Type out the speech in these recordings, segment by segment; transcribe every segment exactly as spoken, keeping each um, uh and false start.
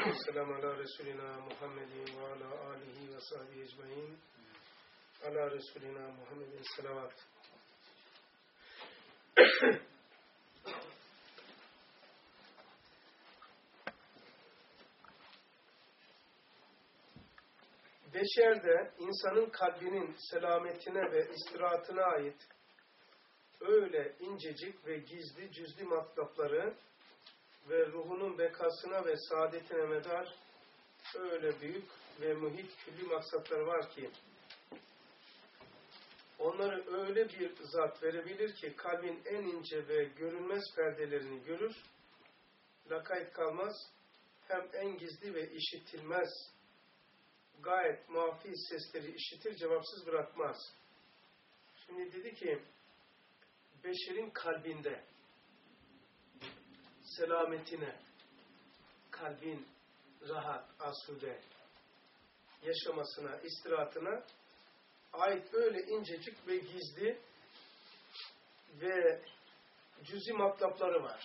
Esselamu ala Resulina Muhammedin ve ala alihi ve sahbihi ecmaîn. Ala Resulina Muhammedin selavat. Beşerde insanın kalbinin selametine ve istirahatine ait öyle incecik ve gizli cüzli matlapları ve ruhunun bekasına ve saadetine medar öyle büyük ve muhit külli maksatlar var ki onları öyle bir zat verebilir ki kalbin en ince ve görünmez perdelerini görür, lakayt kalmaz, hem en gizli ve işitilmez gayet muhafiz sesleri işitir, cevapsız bırakmaz. Şimdi dedi ki, beşerin kalbinde selametine, kalbin rahat, asude yaşamasına, istirahatına ait öyle incecik ve gizli ve cüzi matlapları var.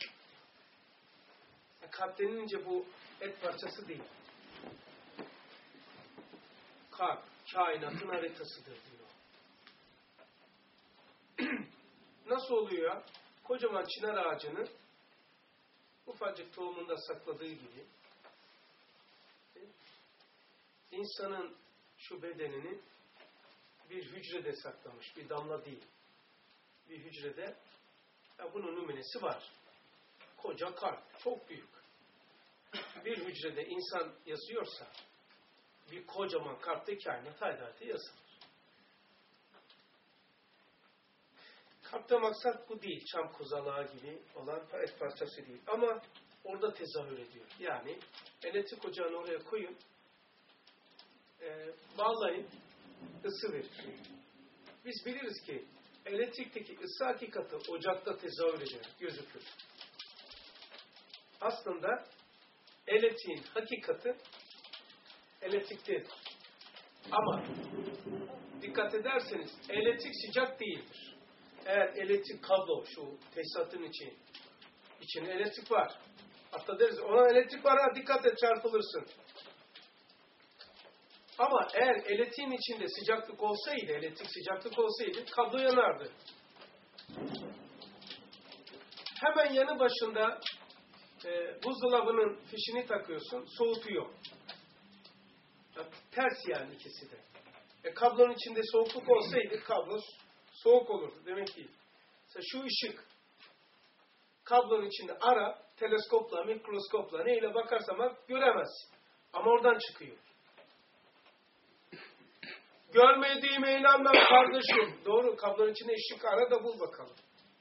Kalp denilince bu et parçası değil. Kalp, kainatın haritasıdır diyor. Nasıl oluyor? Kocaman çınar ağacını ufacık tohumunda sakladığı gibi insanın şu bedenini bir hücrede saklamış, bir damla değil. Bir hücrede ya bunun numunesi var. Koca kalp, çok büyük. Bir hücrede insan yazıyorsa bir kocaman kalpte kainat haydatı yazılır. Kalpte maksat bu değil. Çam kozalağı gibi olan et parçası değil. Ama orada tezahür ediyor. Yani elektrik ocağını oraya koyun, e, bağlayın, ısı verir. Biz biliriz ki elektrikteki ısı hakikati ocakta tezahür ediyor, gözükür. Aslında elektriğin hakikati elektriktedir. Ama dikkat ederseniz elektrik sıcak değildir. Eğer elektrik kablo, şu tesisatın için, içine elektrik var. Hatta deriz, ona elektrik var ha, dikkat et çarpılırsın. Ama eğer elektriğin içinde sıcaklık olsaydı, elektrik sıcaklık olsaydı, kablo yanardı. Hemen yanı başında e, buzdolabının fişini takıyorsun, soğutuyor. Ya, ters yani ikisi de. E, kablonun içinde soğukluk olsaydı, kablo soğuk olurdu. Demek ki mesela şu ışık kablonun içinde ara, teleskopla, mikroskopla neyle bakarsan bak göremezsin. Ama oradan çıkıyor. Görmediğime inanmam kardeşim. Doğru, kablonun içinde ışık ara da bul bakalım.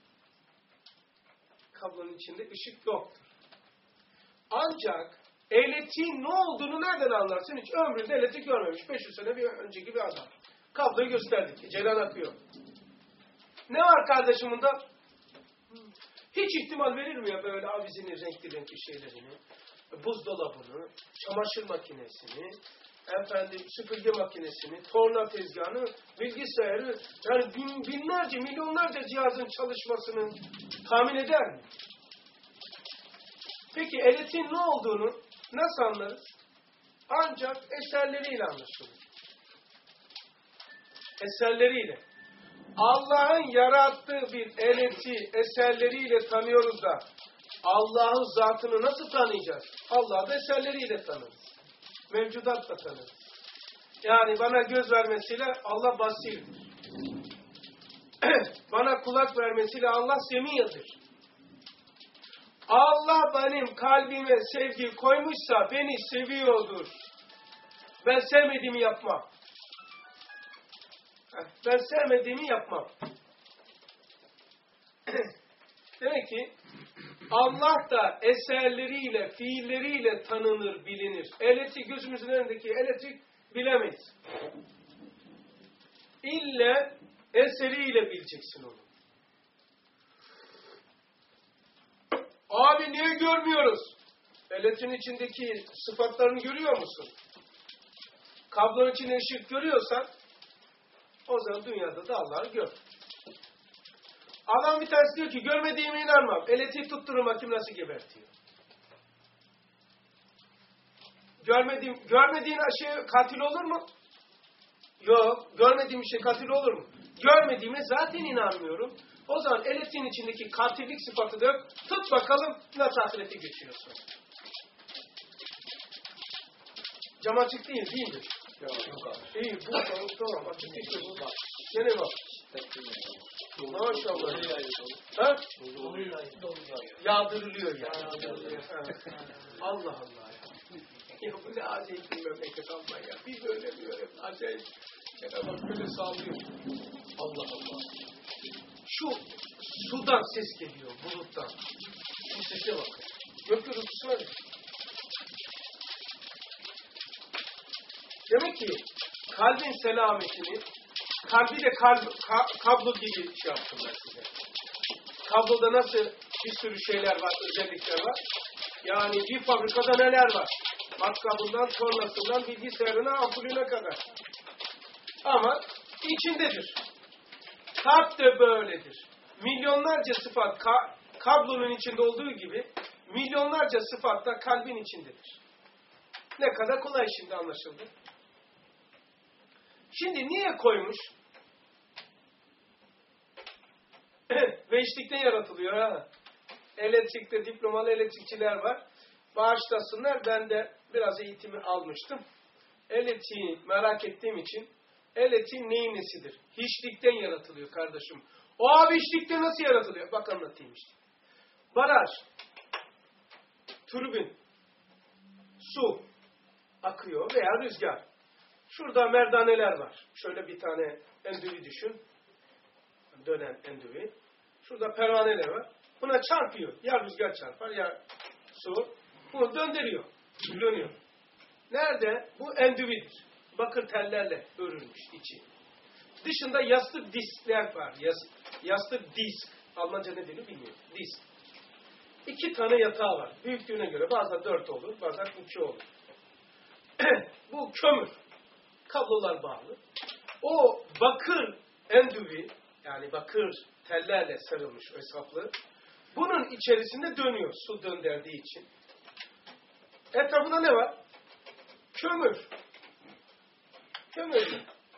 Kablonun içinde ışık yoktur. Ancak elektriğin ne olduğunu nereden anlarsın? Hiç ömründe elektrik görmemiş. beş yüz sene bir önceki bir adam. Kabloyu gösterdik. Ceylan akıyor. Ne var kardeşim bunda? Hiç ihtimal verir mi ya böyle avizinin renkli renkli şeylerini, buzdolabını, çamaşır makinesini, efendim süpürge makinesini, torna tezgahını, bilgisayarı, yani bin, binlerce, milyonlarca cihazın çalışmasını tahmin eder mi? Peki elektriğin ne olduğunu nasıl anlarız? Ancak eserleriyle anlaşılır. Eserleriyle. Allah'ın yarattığı bir elektriği eserleriyle tanıyoruz da Allah'ın zatını nasıl tanıyacağız? Allah'ı da eserleriyle tanırız. Mevcudatla tanırız. Yani bana göz vermesiyle Allah basirdir. Bana kulak vermesiyle Allah semiyadır. Allah benim kalbime sevgi koymuşsa beni seviyordur. Ben sevmediğimi yapmam. Ben sevmediğimi yapmam. Demek ki Allah da eserleriyle, fiilleriyle tanınır, bilinir. Elektrik, gözümüzün önündeki elektrik bilemeyiz. İlle eseriyle bileceksin onu. Abi niye görmüyoruz? Elektriğin içindeki sıfatlarını görüyor musun? Kablonun içinde ışık görüyorsan o zaman dünyada da Allah'ı gör. Adam bir tanesi diyor ki görmediğime inanmam. Elektrik tutturur, kim nasıl gebertiyor? Görmediğim, görmediğin şey katil olur mu? Yok. Görmediğim bir şey katil olur mu? Görmediğime zaten inanmıyorum. O zaman elektriğin içindeki katillik sıfatı da tut bakalım nasıl ahirete geçiyorsun. Cam açık değil, değil mi? Yok. İyi, bu tamam, tamam. Açık değil mi? Gene bak. Maşallah. Ha? Yağdırılıyor ya. Allah Allah ya. Ya bu ne acayip bir memleket Allah ya. Biz öyle diyoruz. Acayip. Cenab-ı Hak böyle sağlıyor. Allah Allah. Şu sudan ses geliyor, buluttan. Şu sese bakın. Gök gürültüsü var ya. Demek ki kalbin selametini, kalbi de kalb, ka, kablo gibi şey yaptım ben size. Kabloda nasıl bir sürü şeyler var, özellikler var. Yani bir fabrikada neler var? Matkabından, tornasından, bilgisayarına, ampulüne kadar. Ama içindedir. Kalp de böyledir. Milyonlarca sıfat ka, kablonun içinde olduğu gibi milyonlarca sıfat da kalbin içindedir. Ne kadar kolay şimdi anlaşıldı. Şimdi niye koymuş? Beşlikte yaratılıyor ha. Elektrikte diplomalı elektrikçiler var. Bağışlasınlar. Ben de biraz eğitimi almıştım. Elektriği merak ettiğim için elektriğin neyin nesidir? Hiçlikten yaratılıyor kardeşim. O abi hiçlikte nasıl yaratılıyor? Bak anlatayım işte. Baraj, türbin, su akıyor veya rüzgar. Şurada merdaneler var. Şöyle bir tane endüvi düşün. Dönen endüvi. Şurada pervaneler var. Buna çarpıyor. Ya rüzgar çarpar ya su. Bunu döndürüyor. Dönüyor. Nerede? Bu endüvidir. Bakır tellerle örülmüş içi. Dışında yastık diskler var. Yas, yastık disk. Almanca ne deniyor bilmiyorum. Disk. İki tane yatağı var. Büyüklüğüne göre bazen dört olur, bazen iki olur. Bu kömür. Kablolar bağlı. O bakır endüvi, yani bakır tellerle sarılmış hesaplı. Bunun içerisinde dönüyor su döndürdüğü için. Etrafında ne var? Kömür. Kömür.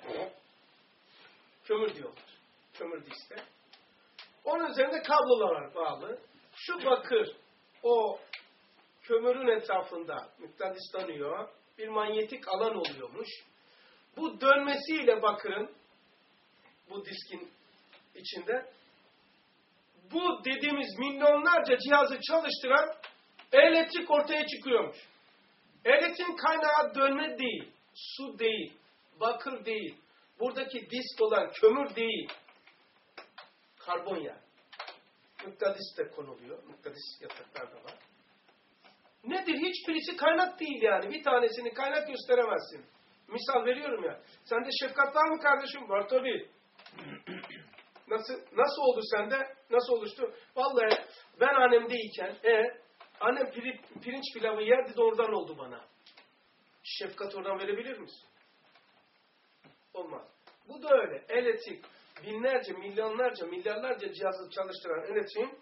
Kömür diyorlar. Kömür diskler. Onun üzerinde kablolar bağlı. Şu bakır o kömürün etrafında mıknatıslanıyor. Bir manyetik alan oluyormuş. Bu dönmesiyle bakırın bu diskin içinde bu dediğimiz milyonlarca cihazı çalıştıran elektrik ortaya çıkıyormuş. Elektriğin kaynağı dönme değil, su değil, bakır değil. Buradaki disk olan kömür değil. Karbon yani. Mıknatıs da konuluyor. Mıknatıs yataklar da var. Nedir? Hiçbirisi kaynak değil yani. Bir tanesini kaynak gösteremezsin. Misal veriyorum ya. Sende şefkat var mı kardeşim? Var tabii. Nasıl, nasıl oldu sende? Nasıl oluştu? Vallahi ben annemdeyken e, annem pir, pirinç pilavı yerdi de oradan oldu bana. Şefkat oradan verebilir misin? Olmaz. Bu da öyle. Elektrik binlerce, milyonlarca, milyarlarca cihazı çalıştıran elektriğin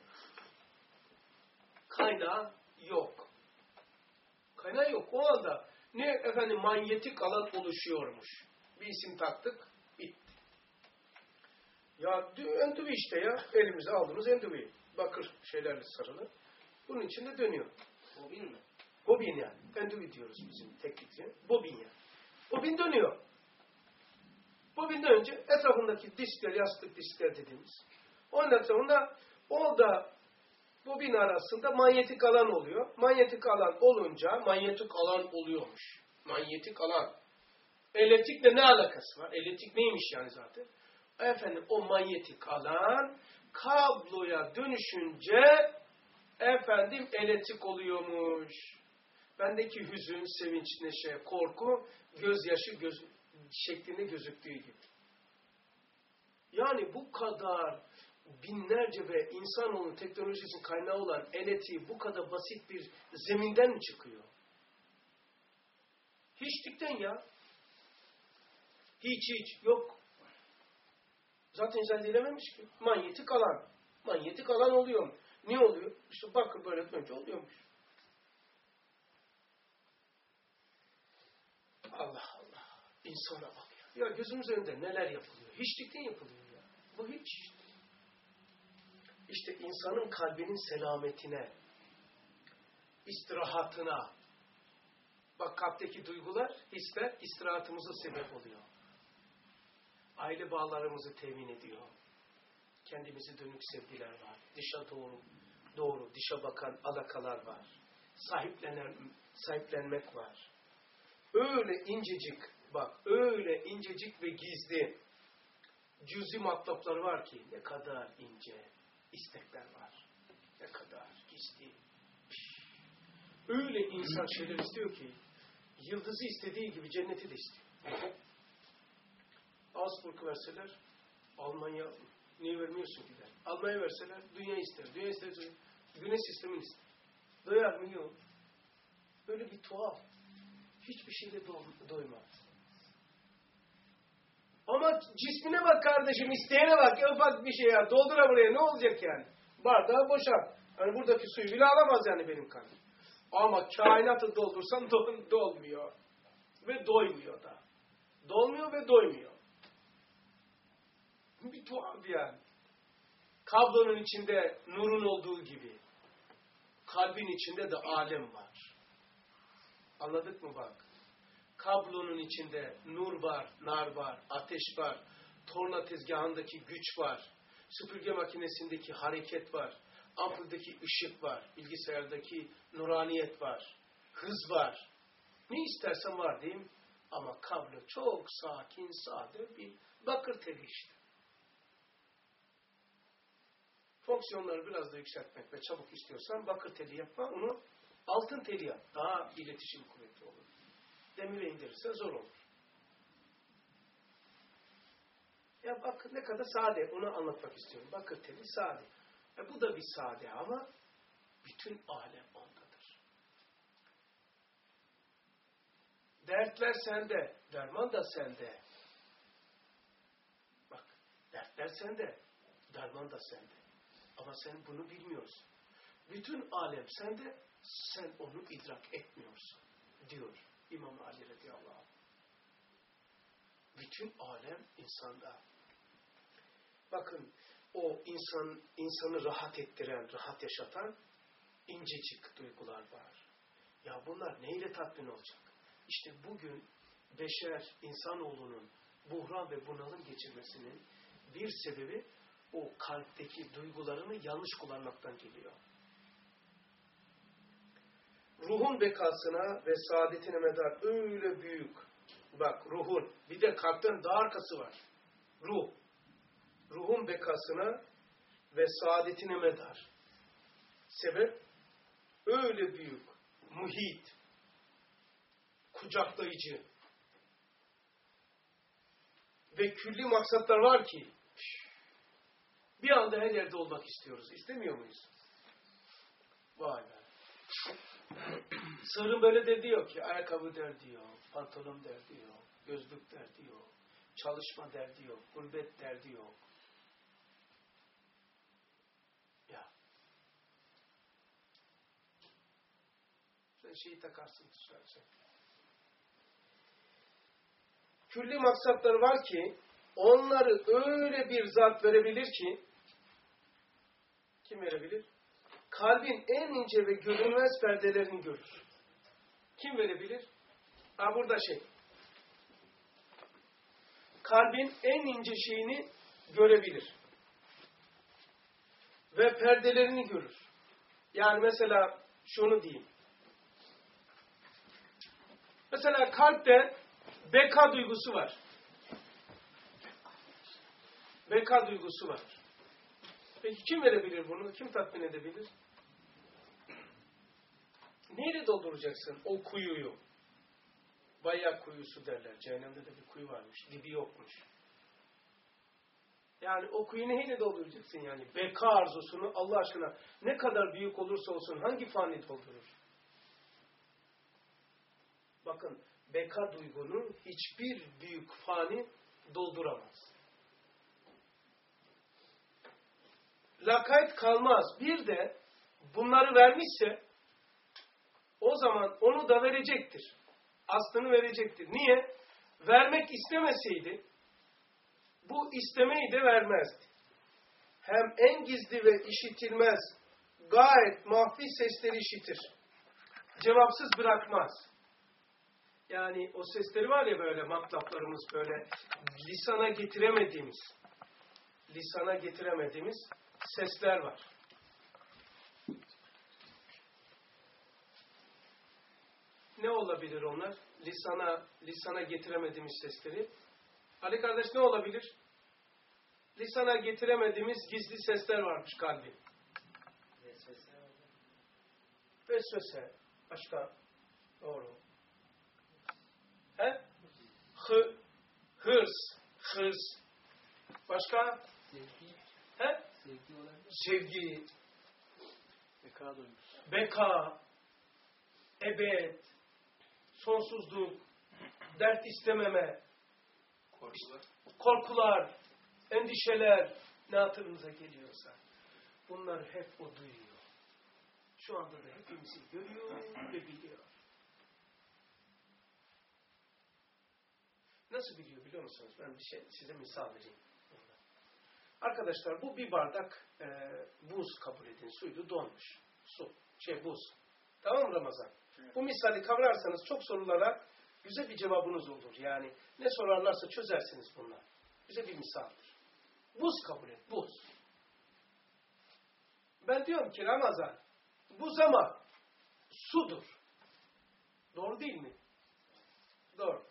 kaynağı yok. Kaynağı yok. O anda ne efendim manyetik alan oluşuyormuş. Bir isim taktık, bitti. Ya endüvi işte ya. Elimize aldığımız endüvi. Bakır şeylerle sarılı. Bunun içinde dönüyor. Bobin mi? Bobin yani. Endüvi diyoruz bizim teknikçi. Bobin yani. Bobin dönüyor. Bobinden önce etrafındaki diskler, yastık diskler dediğimiz. Onun etrafında orada bobin arasında manyetik alan oluyor. Manyetik alan olunca manyetik alan oluyormuş. Manyetik alan. Elektrikle ne alakası var? Elektrik neymiş yani zaten? Efendim o manyetik alan kabloya dönüşünce efendim elektrik oluyormuş. Bendeki hüzün, sevinç, neşe, korku, gözyaşı göz, şeklinde gözüktüğü gibi. Yani bu kadar binlerce ve insanoğlunun teknolojisinin kaynağı olan elektriği bu kadar basit bir zeminden mi çıkıyor? Hiçlikten ya. Hiç hiç yok. Zaten izah edilememiş ki. Manyetik alan. Manyetik alan oluyor mu? Niye oluyor? İşte bakın böyle önce oluyormuş. Allah Allah. İnsana bak ya. Ya gözümüz önünde neler yapılıyor. Hiçlikten yapılıyor ya. Bu hiç işte. İşte insanın kalbinin selametine, istirahatına, bak kalpteki duygular, hisler istirahatımıza sebep oluyor. Aile bağlarımızı temin ediyor. Kendimizi dönük sevgiler var. Dışa doğru, doğru, dışa bakan alakalar var. Sahiplenen, sahiplenmek var. Öyle incecik, bak öyle incecik ve gizli cüzi matlaplar var ki ne kadar ince istekler var. Ne kadar gizli. Öyle insan şeyler istiyor ki yıldızı istediği gibi cenneti de istiyor. Augsburg verseler Almanya niye vermiyorsun ki der. Almanya verseler dünya ister. Dünya isterse güneş sistemini ister. Doyar mı? Yok. Böyle bir tuhaf. Hiçbir şeyle doymaz. Ama cismine bak kardeşim, isteyene bak. Ya ufak bir şey ya. Doldura buraya. Ne olacak yani? Bardağı boşalt. Hani buradaki suyu bile alamaz yani benim kalbim. Ama kainatı doldursan do dolmuyor. Ve doymuyor da. Dolmuyor ve doymuyor. Bir tuhaf yani. Kablonun içinde nurun olduğu gibi kalbin içinde de alem var. Anladık mı bak? Kablonun içinde nur var, nar var, ateş var, torna tezgahındaki güç var, süpürge makinesindeki hareket var, ampuldeki ışık var, bilgisayardaki nuraniyet var, hız var. Ne istersen var değil mi? Ama kablo çok sakin, sade bir bakır teli işte. Fonksiyonları biraz da yükseltmek ve çabuk istiyorsan bakır teli yapma, onu altın teli yap. Daha iletişim kuvvetli olur. Demire indirirse zor olur. Ya bak ne kadar sade, onu anlatmak istiyorum. Bakır teli sade. E bu da bir sade ama bütün alem ondadır. Dertler sende, derman da sende. Bak, dertler sende, derman da sende. Ama sen bunu bilmiyorsun. Bütün alem sende, sen onu idrak etmiyorsun, diyor İmam Ali radıyallahu anh. Bütün alem insanda. Bakın, o insan insanı rahat ettiren, rahat yaşatan incecik duygular var. Ya bunlar neyle tatmin olacak? İşte bugün beşer, insanoğlunun buhran ve bunalım geçirmesinin bir sebebi o kalpteki duygularını yanlış kullanmaktan geliyor. Ruhun bekasına ve saadetine medar öyle büyük. Bak ruhun, bir de kalpten daha arkası var. Ruh. Ruhun bekasına ve saadetine medar. Sebep? Öyle büyük, muhit, kucaklayıcı ve külli maksatlar var ki bir anda her yerde olmak istiyoruz. İstemiyor muyuz? Vay be. Sığırın böyle de diyor ki ayakkabı derdi yok, pantolon derdi yok, gözlük derdi yok, çalışma derdi yok, gurbet derdi yok. Ya. Sen şeyi takarsın tutarsan. Külli maksatları var ki onları öyle bir zat verebilir ki kim verebilir? Kalbin en ince ve görünmez perdelerini görür. Kim verebilir? Ha burada şey. Kalbin en ince şeyini görebilir. Ve perdelerini görür. Yani mesela şunu diyeyim. Mesela kalpte beka duygusu var. Beka duygusu var. Peki kim verebilir bunu? Kim tatmin edebilir? Neyle dolduracaksın o kuyuyu? Bayak kuyusu derler. Cehennemde de bir kuyu varmış. Dibi yokmuş. Yani o kuyu neyle dolduracaksın yani? Beka arzusunu Allah aşkına ne kadar büyük olursa olsun hangi fani doldurur? Bakın beka duygunu hiçbir büyük fani dolduramaz. Lakayt kalmaz. Bir de bunları vermişse o zaman onu da verecektir. aslını verecektir. Niye? Vermek istemeseydi bu istemeyi de vermezdi. Hem en gizli ve işitilmez gayet mahfi sesleri işitir. Cevapsız bırakmaz. Yani o sesleri var ya böyle matlaplarımız böyle lisana getiremediğimiz lisana getiremediğimiz sesler var. Ne olabilir onlar? Lisana lisana getiremediğimiz sesleri. Ali kardeş ne olabilir? Lisana getiremediğimiz gizli sesler varmış kalbi. Vesvese. Vesvese. Başka. Doğru. He? Hı, hırs. Hırs. Başka? Sevgi. He? Sevgi olabilir. Sevgi. Beka duygusu. Beka. Ebed. Sonsuzluk. Dert istememe. Korkular. Korkular. Endişeler. Ne hatırınıza geliyorsa. Bunlar hep o duyuyor. Şu anda da hepimizi görüyor ve biliyor. Nasıl biliyor biliyor musunuz? Ben bir şey size misal vereyim. Arkadaşlar bu bir bardak e, buz kabul edin. Suydu donmuş. Su. Şey buz. Tamam mı Ramazan? Evet. Bu misali kavrarsanız çok sorulara güzel bir cevabınız olur. Yani ne sorarlarsa çözersiniz bunlar. Güzel bir misaldir. Buz kabul et. Buz. Ben diyorum ki Ramazan buz ama sudur. Doğru değil mi? Doğru.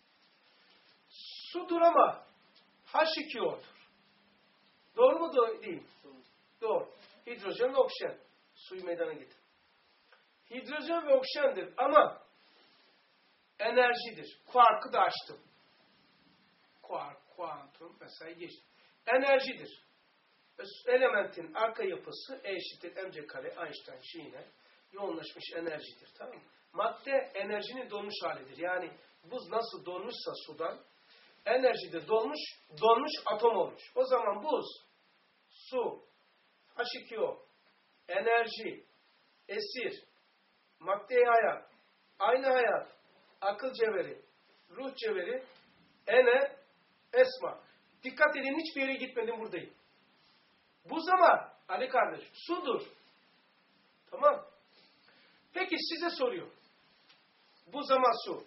Sudur ama H iki O'dur. Doğru mu doğru değil? Doğru. Hidrojen ve oksijen. Suyu meydana getir. Hidrojen ve oksijendir ama enerjidir. Kuarkı da açtım. Kuark, kuantum mesela geçtim. Enerjidir. Elementin arka yapısı E eşittir mc kare Einstein şeyine yoğunlaşmış enerjidir. Tamam mı? Madde enerjinin donmuş halidir. Yani buz nasıl donmuşsa sudan enerjide donmuş, donmuş atom olmuş. O zaman buz, su, H iki O, enerji, esir, madde hayat, aynı hayat, akıl cevheri, ruh cevheri, ene, esma. Dikkat edin hiçbir yere gitmedim buradayım. Buz ama Ali kardeş sudur. Tamam. Peki size soruyorum. Buz ama su.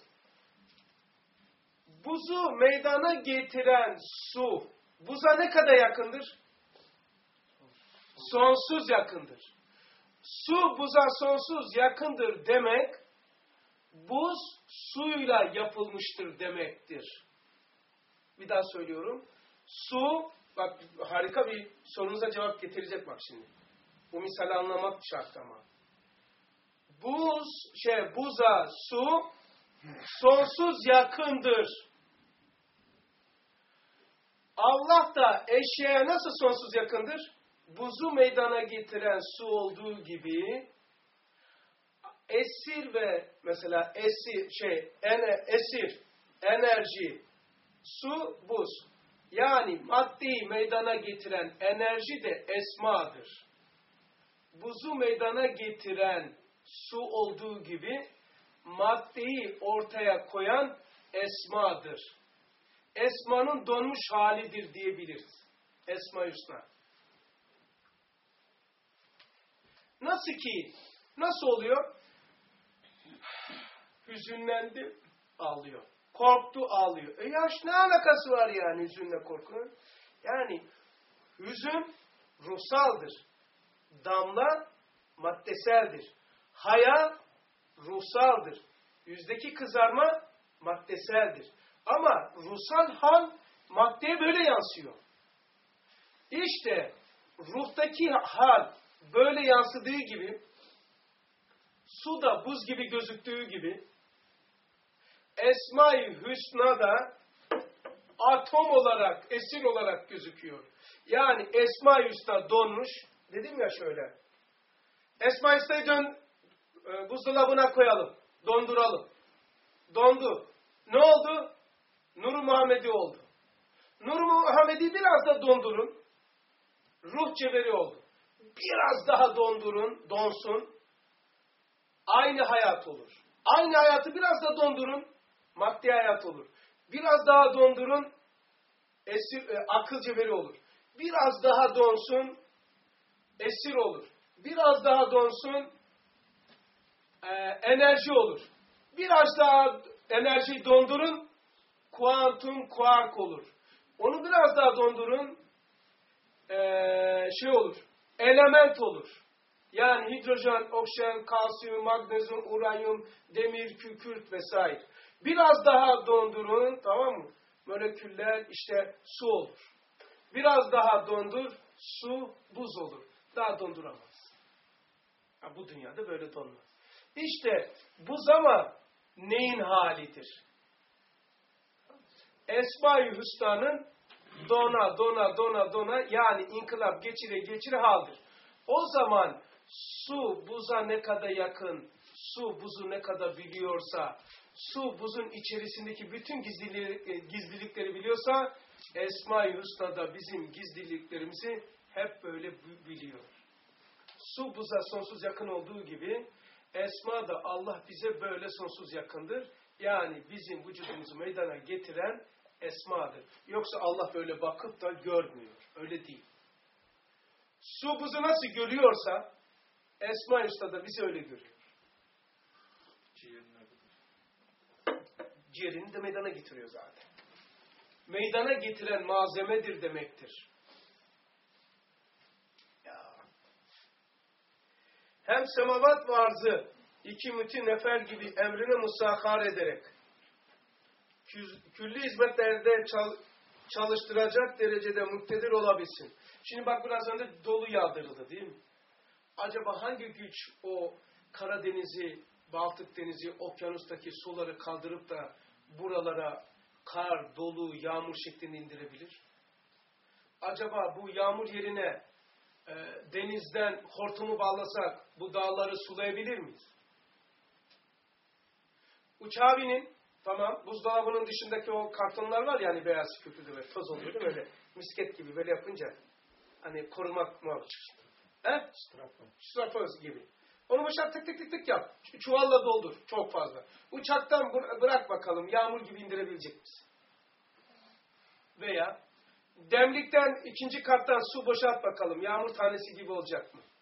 Buzu meydana getiren su buza ne kadar yakındır? Sonsuz yakındır. Su buza sonsuz yakındır demek buz suyla yapılmıştır demektir. Bir daha söylüyorum. Su bak harika bir sorunuza cevap getirecek bak şimdi. Bu misali anlamak şart ama. Buz şey buza su sonsuz yakındır. Allah da eşeğe nasıl sonsuz yakındır? Buzu meydana getiren su olduğu gibi esir ve mesela esir şey ene, esir enerji su buz. Yani maddeyi meydana getiren enerji de esmadır. Buzu meydana getiren su olduğu gibi maddeyi ortaya koyan esmadır. Esmanın donmuş halidir diyebiliriz. Esma-i Hüsna. Nasıl ki? Nasıl oluyor? Hüzünlendi, ağlıyor. Korktu, ağlıyor. E yaş ne alakası var yani hüzünle korkunun? Yani hüzün ruhsaldır. Damla maddeseldir. Haya ruhsaldır. Yüzdeki kızarma maddeseldir. Ama ruhsal hal maddeye böyle yansıyor. İşte ruhtaki hal böyle yansıdığı gibi su da buz gibi gözüktüğü gibi Esma-i Hüsna da atom olarak, esir olarak gözüküyor. Yani Esma-i Hüsna donmuş. Dedim ya şöyle. Esma-i Hüsna'yı dön, e, buzdolabına koyalım. Donduralım. Dondu. Ne oldu? Nur-u Muhammedi oldu. Nur-u Muhammedi biraz da dondurun. Ruh cevheri oldu. Biraz daha dondurun, donsun. Aynı hayat olur. Aynı hayatı biraz da dondurun, maddi hayat olur. Biraz daha dondurun, esir, e, akılcı veri olur. Biraz daha donsun, esir olur. Biraz daha donsun, e, enerji olur. Biraz daha enerjiyi dondurun, kuantum kuark olur. Onu biraz daha dondurun, e, şey olur, element olur. Yani hidrojen, oksijen, kalsiyum, magnezyum, uranyum, demir, kükürt vesaire. Biraz daha dondurun, tamam mı? Moleküller işte su olur. Biraz daha dondur, su buz olur. Daha donduramaz. Ha, bu dünyada böyle donmaz. İşte buz ama neyin halidir? Esma-i Hüsna'nın dona, dona, dona, dona yani inkılap geçire geçire haldir. O zaman su buza ne kadar yakın, su buzu ne kadar biliyorsa, su buzun içerisindeki bütün gizlilikleri, gizlilikleri biliyorsa, Esma-i Hüsna da bizim gizliliklerimizi hep böyle biliyor. Su buza sonsuz yakın olduğu gibi, Esma da Allah bize böyle sonsuz yakındır. Yani bizim vücudumuzu meydana getiren Esma'dır. Yoksa Allah böyle bakıp da görmüyor. Öyle değil. Su buzu nasıl görüyorsa, Esma-i Hüsna da bizi öyle görüyor. Ciğerini de meydana getiriyor zaten. Meydana getiren malzemedir demektir. Ya. Hem semavat ve arzı iki müti nefer gibi emrine musahhar ederek külli hizmetlerde çalıştıracak derecede muktedir olabilsin. Şimdi bak biraz önce dolu yağdırıldı değil mi? Acaba hangi güç o Karadeniz'i, Baltık Denizi, okyanustaki suları kaldırıp da buralara kar, dolu, yağmur şeklinde indirebilir? Acaba bu yağmur yerine e, denizden hortumu bağlasak bu dağları sulayabilir miyiz? Uçağa binin, tamam, buzdolabının dışındaki o kartonlar var ya hani beyaz köpüğü ve toz oluyor değil mi? Böyle misket gibi böyle yapınca hani korumak mı? He? Strafoz gibi. Onu boşalt tık tık tık tık yap. Çuvalla doldur. Çok fazla. Uçaktan bırak bakalım. Yağmur gibi indirebilecek misin? Veya demlikten ikinci kattan su boşalt bakalım. Yağmur tanesi gibi olacak mı?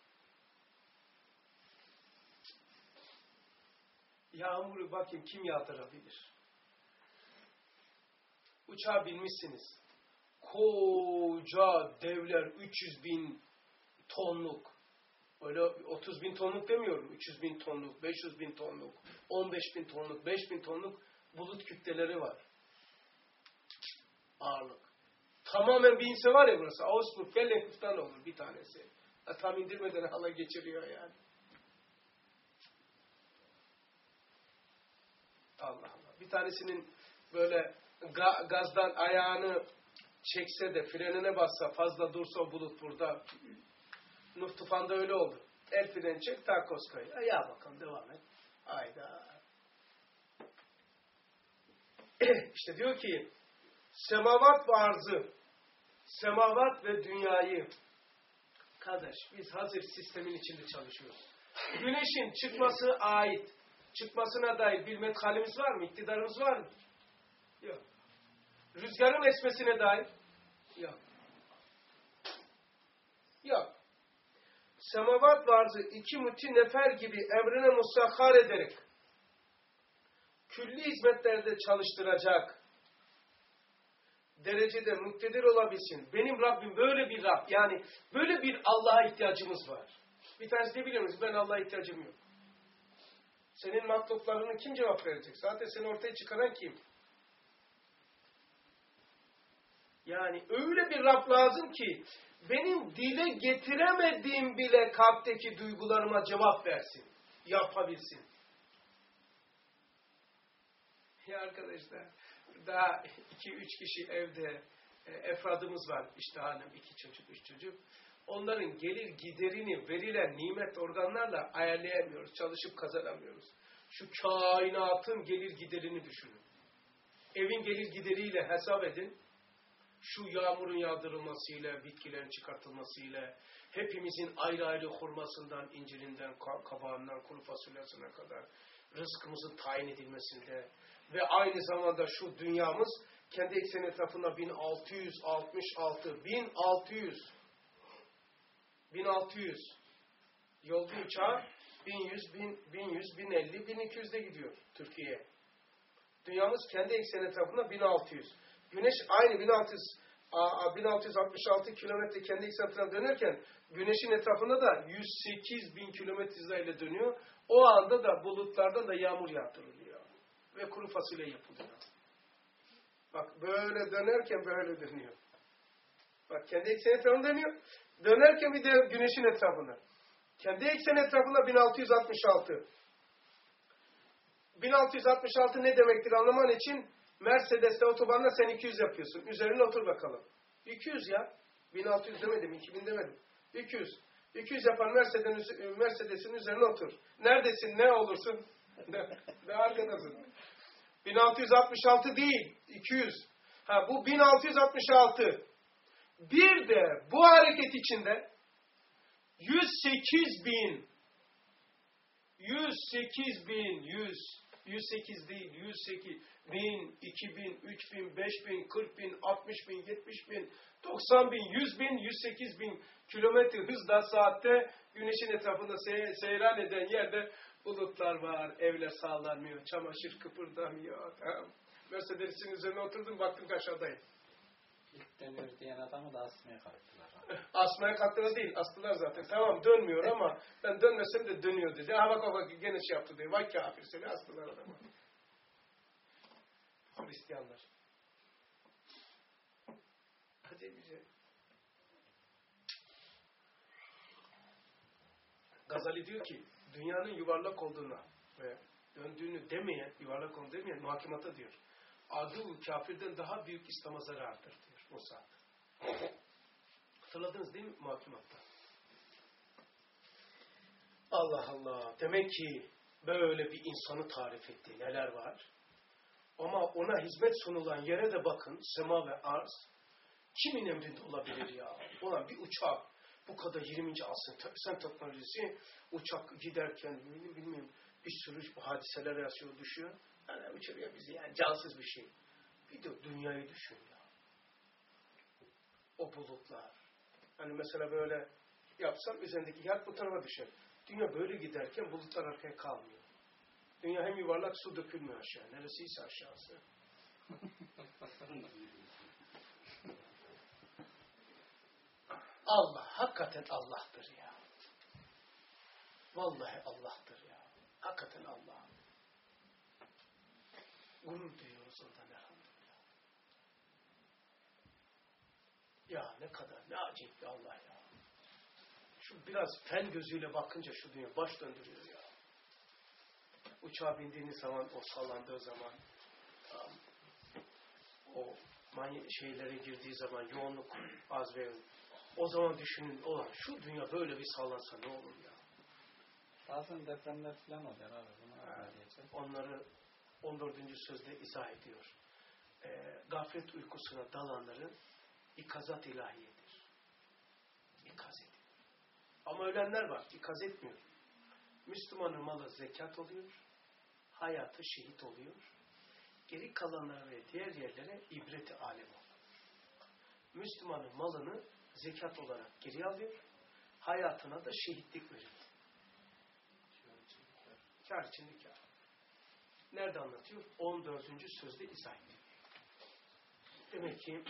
Yağmuru bakayım kim yağdırabilir? Uçağa binmişsiniz. Koca devler üç yüz bin tonluk. Öyle otuz bin tonluk demiyorum. üç yüz bin tonluk, beş yüz bin tonluk, on beş bin tonluk, beş bin tonluk bulut kütleleri var. Ağırlık. Tamamen bir inse var ya burası. Augsburg, Fellenkuf'tan olur bir tanesi. Ya, tam indirmeden hala geçiriyor yani. Allah Allah. Bir tanesinin böyle ga gazdan ayağını çekse de frenine bassa fazla dursa o bulut burada. Nuh Tufan'da öyle oldu. El freni çek, takos koy. Ya bakalım devam et. Hayda. İşte diyor ki semavat ve arzı, semavat ve dünyayı kardeş biz hazır sistemin içinde çalışıyoruz. Güneşin çıkması ait, çıkmasına dair bir methalimiz var mı? İktidarımız var mı? Yok. Rüzgarın esmesine dair? Yok. Yok. Semavat ve arzı iki müti nefer gibi emrine musahhar ederek külli hizmetlerde çalıştıracak derecede muktedir olabilsin. Benim Rabbim böyle bir Rab. Yani böyle bir Allah'a ihtiyacımız var. Bir tanesi de biliyor musunuz? Ben Allah'a ihtiyacım yok. Senin mahluklarını kim cevap verecek? Zaten seni ortaya çıkaran kim? Yani öyle bir Rab lazım ki benim dile getiremediğim bile kalpteki duygularıma cevap versin. Yapabilsin. Ya arkadaşlar daha iki üç kişi evde e, efradımız var. İşte hanım, iki çocuk, üç çocuk. Onların gelir giderini verilen nimet organlarla ayarlayamıyoruz. Çalışıp kazanamıyoruz. Şu kainatın gelir giderini düşünün. Evin gelir gideriyle hesap edin. Şu yağmurun yağdırılmasıyla, bitkilerin çıkartılmasıyla, hepimizin ayrı ayrı hurmasından, incirinden, kabağından, kuru fasulyesine kadar, rızkımızın tayin edilmesinde ve aynı zamanda şu dünyamız kendi ekseni etrafında bin altı yüz altmış altı bin altı yüz bin altı yüz yolcu uçağı bin yüz, bin yüz, bin elli, bin iki yüzde gidiyor Türkiye'ye. Dünyamız kendi ekseni etrafında bin altı yüz. Güneş aynı bin altı yüz, bin altı yüz altmış altı kilometre kendi ekseni etrafında dönerken Güneşin etrafında da yüz sekiz bin kilometre hızıyla dönüyor. O anda da bulutlardan da yağmur yağdırılıyor. Ve kuru fasulye yapılıyor. Bak böyle dönerken böyle dönüyor. Bak kendi ekseni etrafında dönüyor. Dönerken bir de Güneşin etrafında. Kendi ekseni etrafında bin altı yüz altmış altı. bin altı yüz altmış altı ne demektir anlaman için Mercedes'te otobanda sen iki yüz yapıyorsun. Üzerine otur bakalım. iki yüz ya. bin altı yüz demedim, iki bin demedim. iki yüz. iki yüz yapan Mercedes'in Mercedes'in üzerine otur. Neredesin, ne olursun? ne, ne arkadasın? bin altı yüz altmış altı değil, iki yüz. Ha, bu bin altı yüz altmış altı. Bir de bu hareket içinde yüz sekiz bin yüz sekiz bin yüz yüz sekiz değil, yüz sekiz bin, iki bin, üç bin, beş bin, kırk bin, altmış bin, yetmiş bin, doksan bin, yüz bin, yüz sekiz bin kilometre hızla saatte Güneşin etrafında se seyran eden yerde bulutlar var, evler sallanmıyor, çamaşır kıpırdamıyor. Tamam. Mercedes'in üzerine oturdum, baktım aşağıdayım. İlk dönüyor diyen adamı da asmaya kalktılar. Asmaya kalktılar değil, astılar zaten. Tamam dönmüyor ama ben dönmesem de dönüyor dedi. Ha bak bak gene şey yaptı diye. Vay kafir seni astılar adamı. Hristiyanlar. Hadi bize. Gazali diyor ki dünyanın yuvarlak olduğuna ve döndüğünü demeyen, yuvarlak olduğunu demeyen muhakemata diyor. Adu kafirden daha büyük İslam'a zarardır diyor Musa. Hatırladınız değil mi muhakematta? Allah Allah. Demek ki böyle bir insanı tarif etti. Neler var? Ama ona hizmet sunulan yere de bakın. Sema ve arz. Kimin emrinde olabilir ya? Ulan bir uçak bu kadar yirminci asrın sen teknolojisi uçak giderken bilmiyorum bir sürü hadiseler yaşıyor, düşüyor. Yani uçuruyor bizi yani cansız bir şey. Bir de dünyayı düşün ya. O bulutlar. Hani mesela böyle yapsam üzerindeki yer bu tarafa düşer. Dünya böyle giderken bulutlar arkaya kalmıyor. Dünya hem yuvarlak su dökülmüyor aşağı. Neresiyse aşağısı. Allah hakikaten Allah'tır ya. Vallahi Allah'tır ya. Hakikaten Allah. Gurur duyuyoruz ondan elhamdülillah. Ya ne kadar ne acayip bir Allah ya. Şu biraz fen gözüyle bakınca şu dünya baş döndürüyor ya. Uçağa bindiğiniz zaman o sallandığı zaman o şeylere girdiği zaman yoğunluk az ve o zaman düşünün olan şu dünya böyle bir sallansa ne olur ya. Bazen depremler falan oluyor abi. Yani onları on dördüncü sözde izah ediyor. E, gaflet uykusuna dalanların ikazat ilahiyedir. İkaz ediyor. Ama ölenler var. İkaz etmiyor. Müslümanın malı zekat oluyor. Hayatı şehit oluyor. Geri kalanlara ve diğer yerlere ibreti alem oluyor. Müslümanın malını zekat olarak geri alıyor. Hayatına da şehitlik veriyor. Kâr içinde kâr. Nerede anlatıyor? on dördüncü sözde izah ediyor. Demek ki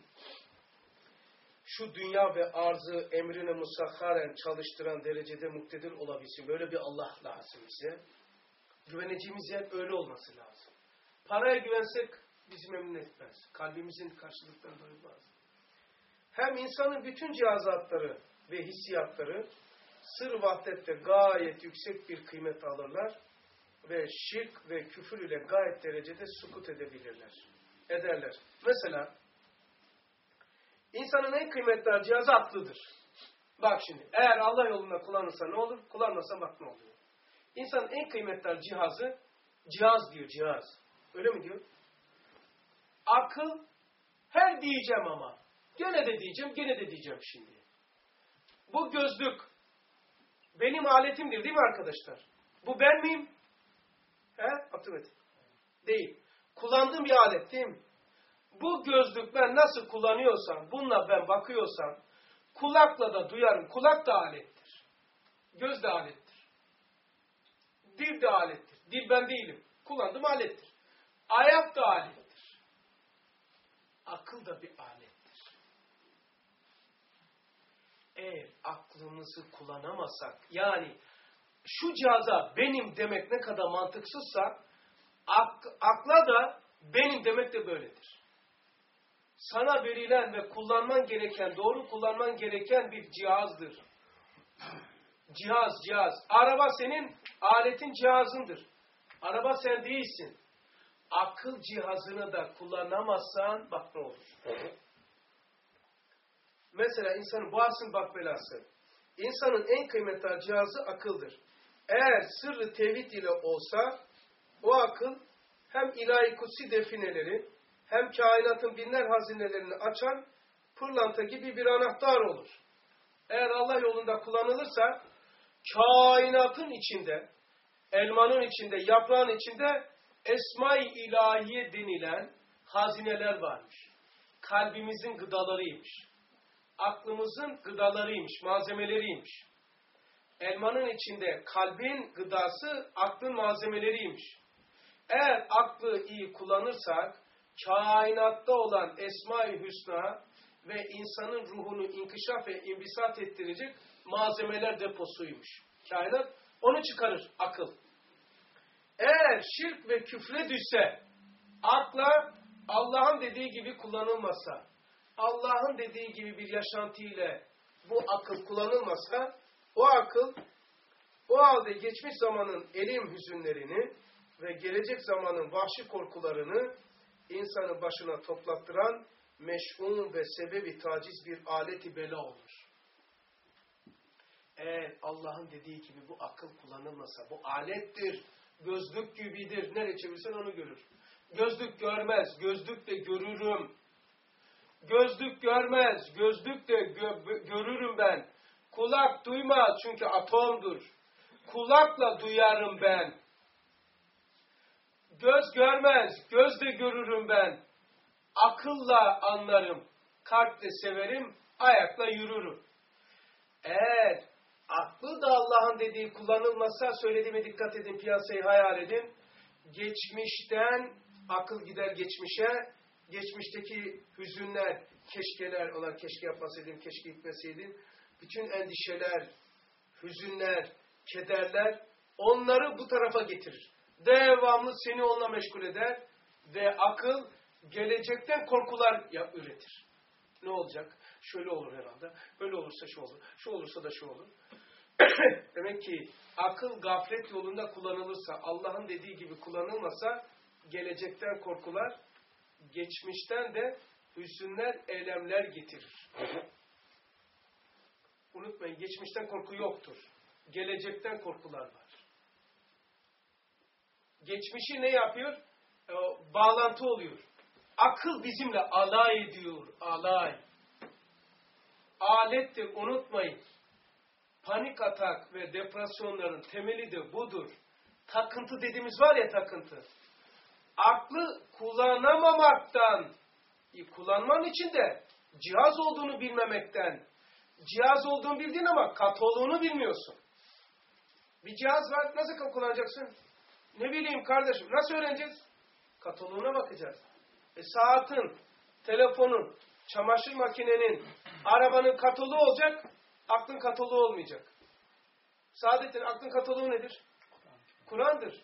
şu dünya ve arzı emrine musakharen çalıştıran derecede muktedir olabilsin. Böyle bir Allah lazım bize. Güveneceğimiz yer öyle olması lazım. Paraya güvensek bizi memnun etmez. Kalbimizin karşılıklarını doyurmaz. Hem insanın bütün cihazatları ve hissiyatları sır vahdette gayet yüksek bir kıymet alırlar ve şirk ve küfür ile gayet derecede sukut edebilirler. Ederler. Mesela insanın en kıymetli cihazı aklıdır. Bak şimdi eğer Allah yolunda kullanırsa ne olur? Kullanmasa bak ne oluyor? İnsanın en kıymetli cihazı cihaz diyor cihaz. Öyle mi diyor? Akıl her diyeceğim ama. Gene de diyeceğim, gene de diyeceğim şimdi. Bu gözlük benim aletimdir değil mi arkadaşlar? Bu ben miyim? He? Atıverdim. Değil. Kullandığım bir alet değil mi? Bu gözlük ben nasıl kullanıyorsam, bununla ben bakıyorsam, kulakla da duyarım. Kulak da alettir. Göz de alettir. Dil de alettir. Dil ben değilim. Kullandığım alettir. Ayak da alettir. Akıl da bir alettir. Eğer aklımızı kullanamasak, yani şu cihaza benim demek ne kadar mantıksızsa, ak, akla da benim demek de böyledir. Sana verilen ve kullanman gereken, doğru kullanman gereken bir cihazdır. Cihaz, cihaz. Araba senin aletin cihazındır. Araba sen değilsin. Akıl cihazını da kullanamazsan bak ne olur. Mesela insanın boğazın bak belası. İnsanın en kıymetli cihazı akıldır. Eğer sırrı tevhid ile olsa o akıl hem ilahi kutsi defineleri hem kainatın binler hazinelerini açan pırlanta gibi bir anahtar olur. Eğer Allah yolunda kullanılırsa kainatın içinde, elmanın içinde, yaprağın içinde Esma-i İlahiye denilen hazineler varmış. Kalbimizin gıdalarıymış. Aklımızın gıdalarıymış, malzemeleriymiş. Elmanın içinde kalbin gıdası aklın malzemeleriymiş. Eğer aklı iyi kullanırsak, kainatta olan Esma-i Hüsna ve insanın ruhunu inkişaf ve imbisat ettirecek malzemeler deposuymuş. Kainat onu çıkarır, akıl. Eğer şirk ve küfre düşse, akla Allah'ın dediği gibi kullanılmasa, Allah'ın dediği gibi bir yaşantı ile bu akıl kullanılmasa, o akıl, o halde geçmiş zamanın elim hüzünlerini ve gelecek zamanın vahşi korkularını insanın başına toplattıran meş'un ve sebebi taciz bir aleti bela olur. Eğer Allah'ın dediği gibi bu akıl kullanılmasa, bu alettir, gözlük gibidir, nereye çevirsen onu görür. Gözlük görmez, gözlük de görürüm. Gözlük görmez, gözlük de gö görürüm ben. Kulak duymaz çünkü atomdur. Kulakla duyarım ben. Göz görmez, göz de görürüm ben. Akılla anlarım, kalple severim, ayakla yürürüm. Eğer aklı da Allah'ın dediği kullanılmasa, söylediğime dikkat edin, piyasayı hayal edin. Geçmişten akıl gider geçmişe, geçmişteki hüzünler, keşkeler, olan keşke yapmasaydım, keşke gitmeseydim. Bütün endişeler, hüzünler, kederler, onları bu tarafa getirir. Devamlı seni onunla meşgul eder ve akıl gelecekten korkular üretir. Ne olacak? Şöyle olur herhalde, böyle olursa şu olur, şu olursa da şu olur. Demek ki akıl gaflet yolunda kullanılırsa, Allah'ın dediği gibi kullanılmasa, gelecekten korkular, geçmişten de hüzünler, eylemler getirir. Unutmayın, geçmişten korku yoktur. Gelecekten korkular var. Geçmişi ne yapıyor? E, bağlantı oluyor. Akıl bizimle alay ediyor, alay. Alettir, unutmayın. Panik atak ve depresyonların temeli de budur. Takıntı dediğimiz var ya, takıntı. Aklı kullanamamaktan, kullanman için de cihaz olduğunu bilmemekten, cihaz olduğunu bildiğin ama katoluğunu bilmiyorsun. Bir cihaz var, nasıl kullanacaksın? Ne bileyim kardeşim, nasıl öğreneceğiz? Katoluğuna bakacağız. E, saatin, telefonun, çamaşır makinenin, arabanın katoluğu olacak, aklın katoluğu olmayacak. Saadettin, aklın katoluğu nedir? Kur'an'dır.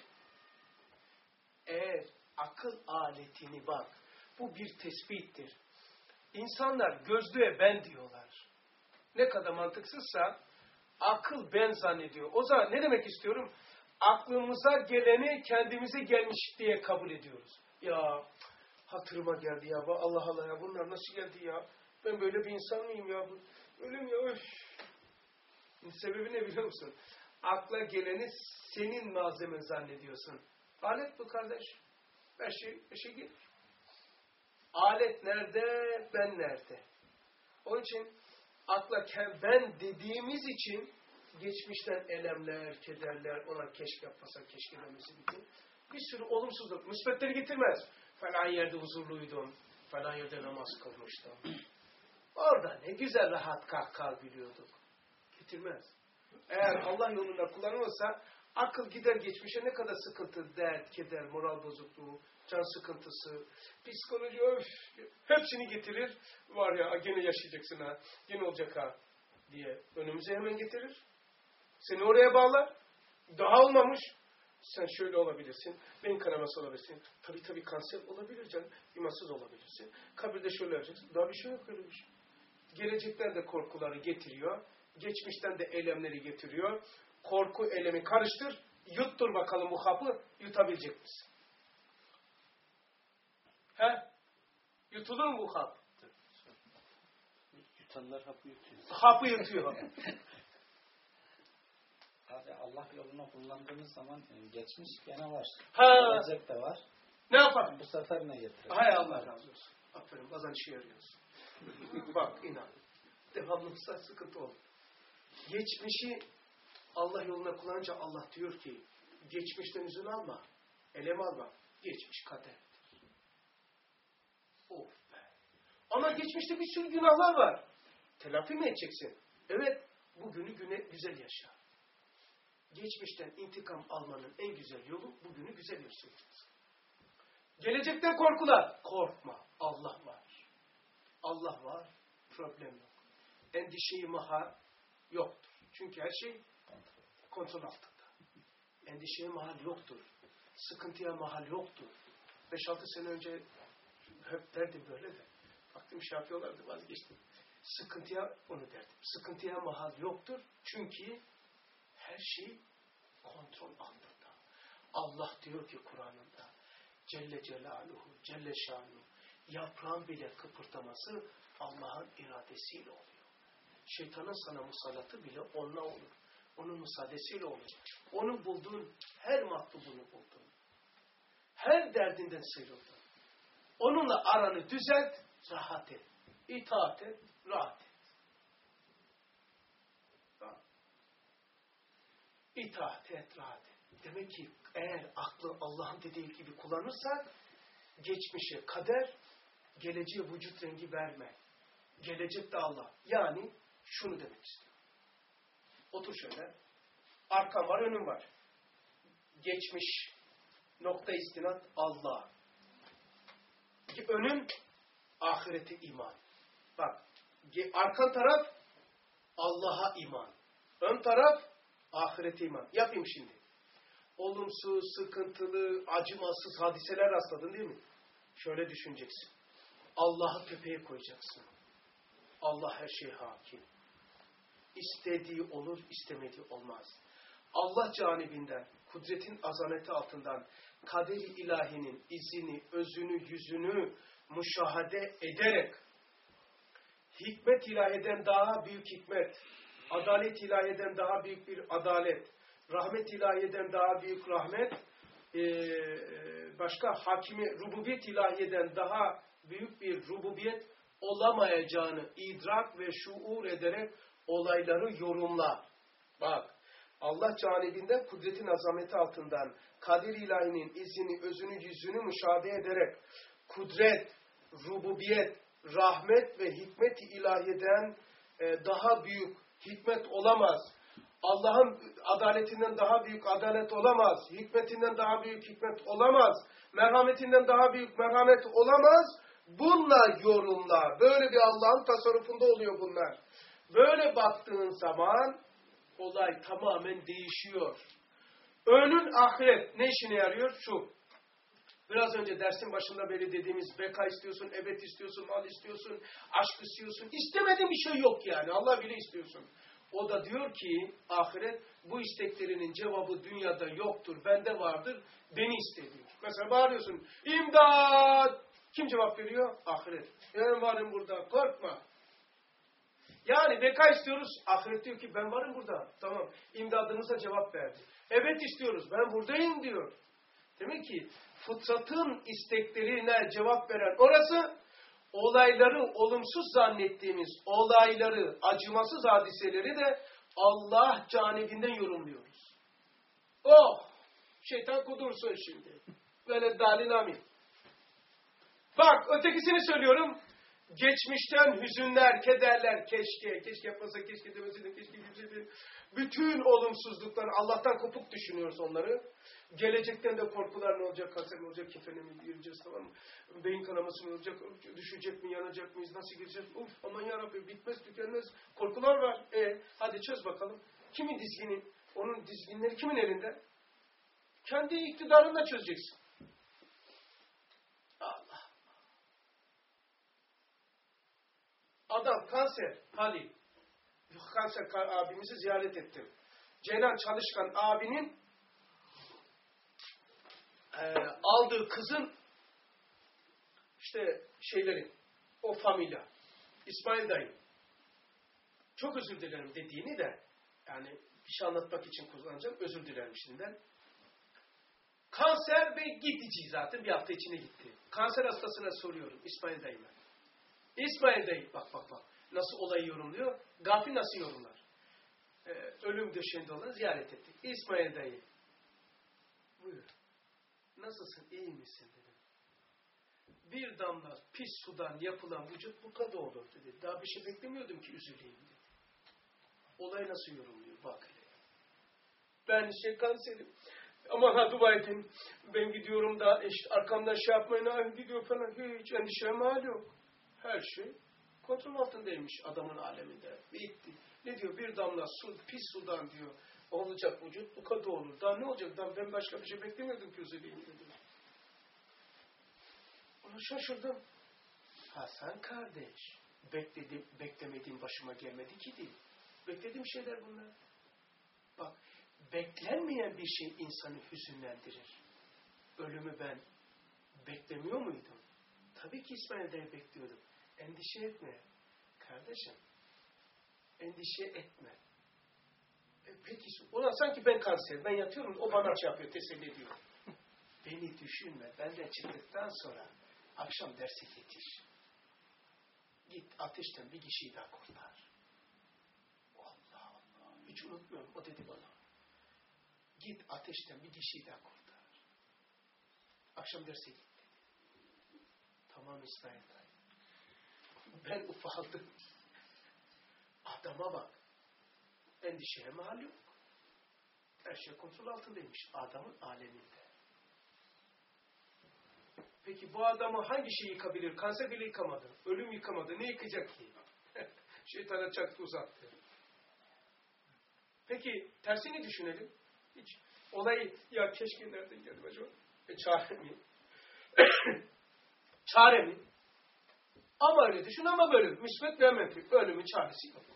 Eğer akıl aletini bak, bu bir tespittir. İnsanlar gözlüğe ben diyorlar. Ne kadar mantıksızsa akıl ben zannediyor. O zaman ne demek istiyorum? Aklımıza geleni kendimize gelmiş diye kabul ediyoruz. Ya hatırıma geldi ya, Allah Allah ya, bunlar nasıl geldi ya? Ben böyle bir insan mıyım ya? Ölüm ya, öf. Sebebi ne biliyor musun? Akla geleni senin malzemen zannediyorsun. Alet bu kardeş. Her şey, her şey gelir. Alet nerede, ben nerede? Onun için akla ben dediğimiz için geçmişten elemler, kederler, ona keşke yapmasak, keşke demesi gibi. Bir sürü olumsuzluk, müsbetleri getirmez. Falan yerde huzurluydum, falan yerde namaz kılmıştım. Orada ne güzel rahat kahkaha gülüyorduk. Getirmez. Eğer Allah yolunda kullanılırsa akıl gider geçmişe ne kadar sıkıntı, dert, keder, moral bozukluğu, can sıkıntısı, psikoloji, öf, hepsini getirir. Var ya gene yaşayacaksın ha, gene olacak ha diye önümüze hemen getirir. Seni oraya bağlar. Daha olmamış. Sen şöyle olabilirsin. Beyin kanaması olabilirsin. Tabii tabii kanser olabilir canım. İmansız olabilirsin. Kabirde şöyle olacaksın. Daha bir şey yok öyle bir şey. Gelecekten de korkuları getiriyor. Geçmişten de eylemleri getiriyor. Korku, eylemi karıştır. Yuttur bakalım bu hapı. Yutabilecek misin? He? Yutulur mu bu hap? Yutanlar hapı yutuyor. Hapı yutuyor. Abi Allah yolunu kullandığımız zaman geçmiş gene var. Ha. Gelecek de var. Ne yapalım? Bu sefer ne getirir? Hay Allah razı olsun. Aferin. Bazen işe yarıyorsun. Bak inan. Devamlılıksa sıkıntı olur. Geçmişi Allah yoluna kullanınca Allah diyor ki geçmişten üzün alma. Elem alma. Geçmiş kaderdir. Of be. Ama geçmişte bir sürü günahlar var. Telafi mi edeceksin? Evet. Bugünü güne güzel yaşa. Geçmişten intikam almanın en güzel yolu bugünü güzel yaşayacaksın. Gelecekten korkular. Korkma. Allah var. Allah var. Problem yok. Endişeyi mahal yoktur. Çünkü her şey kontrol altında. Endişeye mahal yoktur. Sıkıntıya mahal yoktur. beş altı sene önce hep derdim böyle de. Baktım şey yapıyorlardı, vazgeçtim. Sıkıntıya onu derdim. Sıkıntıya mahal yoktur. Çünkü her şey kontrol altında. Allah diyor ki Kur'an'ında Celle Celaluhu, Celle Şanuhu, yaprağın bile kıpırdaması Allah'ın iradesiyle oluyor. Şeytanın sana musallatı bile onunla olur. Onun müsaadesiyle olur. Onun bulduğun her matlubunu buldun. Her derdinden sıyrıldın. Onunla aranı düzelt, rahat et. İtaat et, rahat et. İtaat et, rahat et. Demek ki eğer aklı Allah'ın dediği gibi kullanırsak geçmişe kader, geleceğe vücut rengi verme. Gelecek de Allah. Yani şunu demek istiyorum. Otur şöyle. Arkam var, önüm var. Geçmiş nokta istinat Allah. Önün ahirete iman. Bak, arkan taraf Allah'a iman. Ön taraf ahirete iman. Yapayım şimdi. Olumsuz, sıkıntılı, acımasız hadiseler rastladın değil mi? Şöyle düşüneceksin. Allah'ı tepeye koyacaksın. Allah her şeye hakim. İstediği olur, istemediği olmaz. Allah canibinden, kudretin azameti altından, kader-i ilahinin izini, özünü, yüzünü müşahede ederek, hikmet ilahiden daha büyük hikmet, adalet ilahiden daha büyük bir adalet, rahmet ilahiden daha büyük rahmet, başka hakimi, rububiyet ilahiden daha büyük bir rububiyet olamayacağını idrak ve şuur ederek olayları yorumla. Bak, Allah canibinden kudretin azameti altından kader ilahinin izini, özünü, yüzünü müşahede ederek kudret, rububiyet, rahmet ve hikmet-i ilahiden e, daha büyük hikmet olamaz. Allah'ın adaletinden daha büyük adalet olamaz. Hikmetinden daha büyük hikmet olamaz. Merhametinden daha büyük merhamet olamaz. Bununla yorumla. Böyle bir Allah'ın tasarrufunda oluyor bunlar. Böyle baktığın zaman olay tamamen değişiyor. Önün ahiret ne işine yarıyor? Şu. Biraz önce dersin başında beri dediğimiz beka istiyorsun, ebed istiyorsun, mal istiyorsun, aşk istiyorsun. İstemediğin bir şey yok yani. Allah bile istiyorsun. O da diyor ki ahiret bu isteklerinin cevabı dünyada yoktur. Bende vardır. Beni istediyor. Mesela bağırıyorsun. İmdat! Kim cevap veriyor? Ahiret. Ben varım burada. Korkma. Yani beka istiyoruz. Ahiret diyor ki ben varım burada. Tamam. İmdadınıza cevap verdi. Evet istiyoruz. Ben buradayım diyor. Demek ki fıtratın isteklerine cevap veren orası, olayları olumsuz zannettiğimiz olayları, acımasız hadiseleri de Allah canibinden yorumluyoruz. Oh! Şeytan kudursun şimdi. Böyle dalin amin. Bak ötekisini söylüyorum. Geçmişten hüzünler, kederler, keşke, keşke yapmasa, keşke demeseydim, keşke gülseydim. Bütün olumsuzluklar, Allah'tan kopuk düşünüyoruz onları. Gelecekten de korkular, ne olacak, kanser mi olacak, kefene mi gireceğiz, tamam mı? Beyin kanaması mı olacak, düşecek mi, yanacak mıyız, nasıl gireceğiz? Uf, aman yarabbim, bitmez, tükenmez. Korkular var. E, hadi çöz bakalım. Kimin dizgini, onun dizginleri kimin elinde? Kendi iktidarında çözeceksin. Allah. Adam kanser, Halil. Kanser abimizi ziyaret ettim. Ceylan Çalışkan abinin e, aldığı kızın işte şeyleri, o familya, İsmail dayı. Çok özür dilerim dediğini de, yani bir şey anlatmak için kullanacağım, özür dilerim şimdiden. Kanser ve gidici zaten bir hafta içine gitti. Kanser hastasına soruyorum İsmail dayıma. İsmail dayı, bak bak bak, nasıl olayı yorumluyor, gafil nasıl yorumlar. Ee, ölüm döşeğinde olanı ziyaret ettik. İsmail dayı, buyur, nasılsın, iyi misin dedim. Bir damla pis sudan yapılan vücut bu kadar olur dedi. Daha bir şey beklemiyordum ki üzüleyim dedi. Olay nasıl yorumluyor, bak hele. Ben işte kanserim. Aman ha dua edin. Ben gidiyorum da işte arkamdan şey yapmayın, ah gidiyor falan. Hiç endişeye mal yok. Her şey kontrol altındaymış adamın aleminde. Bitti. Ne diyor? Bir damla su, pis sudan diyor. Olacak vücut bu kadar olur. Daha ne olacak? Daha ben başka bir şey beklemiyordum ki üzüleyim dedim. Ona şaşırdım. Hasan kardeş. Bekledim, beklemediğim başıma gelmedi ki değil. Beklediğim şeyler bunlar. Bak, beklenmeyen bir şey insanı hüzünlendirir. Ölümü ben beklemiyor muydum? Tabii ki İsmail'den bekliyordum. Endişe etme. Kardeşim, endişe etme. E peki, ona sanki ben kanser, ben yatıyorum, o bana şey yapıyor, teselli ediyor. Beni düşünme, benden çıktıktan sonra akşam derse yetiş. Git ateşten bir kişiyi daha kurtar. Allah Allah, hiç unutmuyorum, o dedi bana. Git ateşten bir kişiyi daha kurtar. Akşam derse git dedi. Tamam İsmail dayı. Ben ufaldım. Adama bak. Endişeye mahal yok. Her şey kontrol altındaymış. Adamın aleminde. Peki bu adamı hangi şey yıkabilir? Kanser bile yıkamadı. Ölüm yıkamadı. Ne yıkacak ki? Şeytana çaktı uzattı. Peki tersini düşünelim. Hiç olayı ya keşke nereden geldi acaba? E çare mi? Çare mi? Ama öyle düşün ama böyle. Müsbet ve menfi. Ölümün çaresi yok.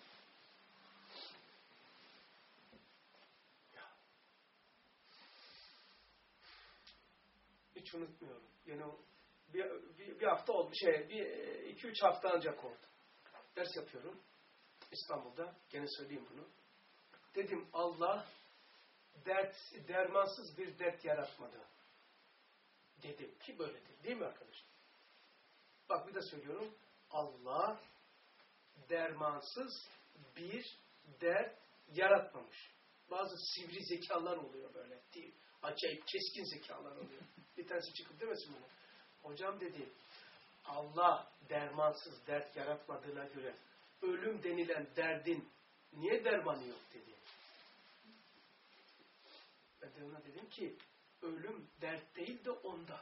Hiç unutmuyorum. Yine bir, bir, bir hafta oldu. Şey, bir iki üç hafta ancak oldu. Ders yapıyorum. İstanbul'da. Gene söyleyeyim bunu. Dedim Allah dert, dermansız bir dert yaratmadı. Dedim ki böyledir. Değil mi arkadaşlar? Bak bir de söylüyorum. Allah dermansız bir dert yaratmamış. Bazı sivri zekalar oluyor böyle. Değil. Acayip keskin zekalar oluyor. Bir tanesi çıkıp demesin bunu. Hocam dedi, Allah dermansız dert yaratmadığına göre ölüm denilen derdin niye dermanı yok dedi. Ben de ona dedim ki ölüm dert değil de onda.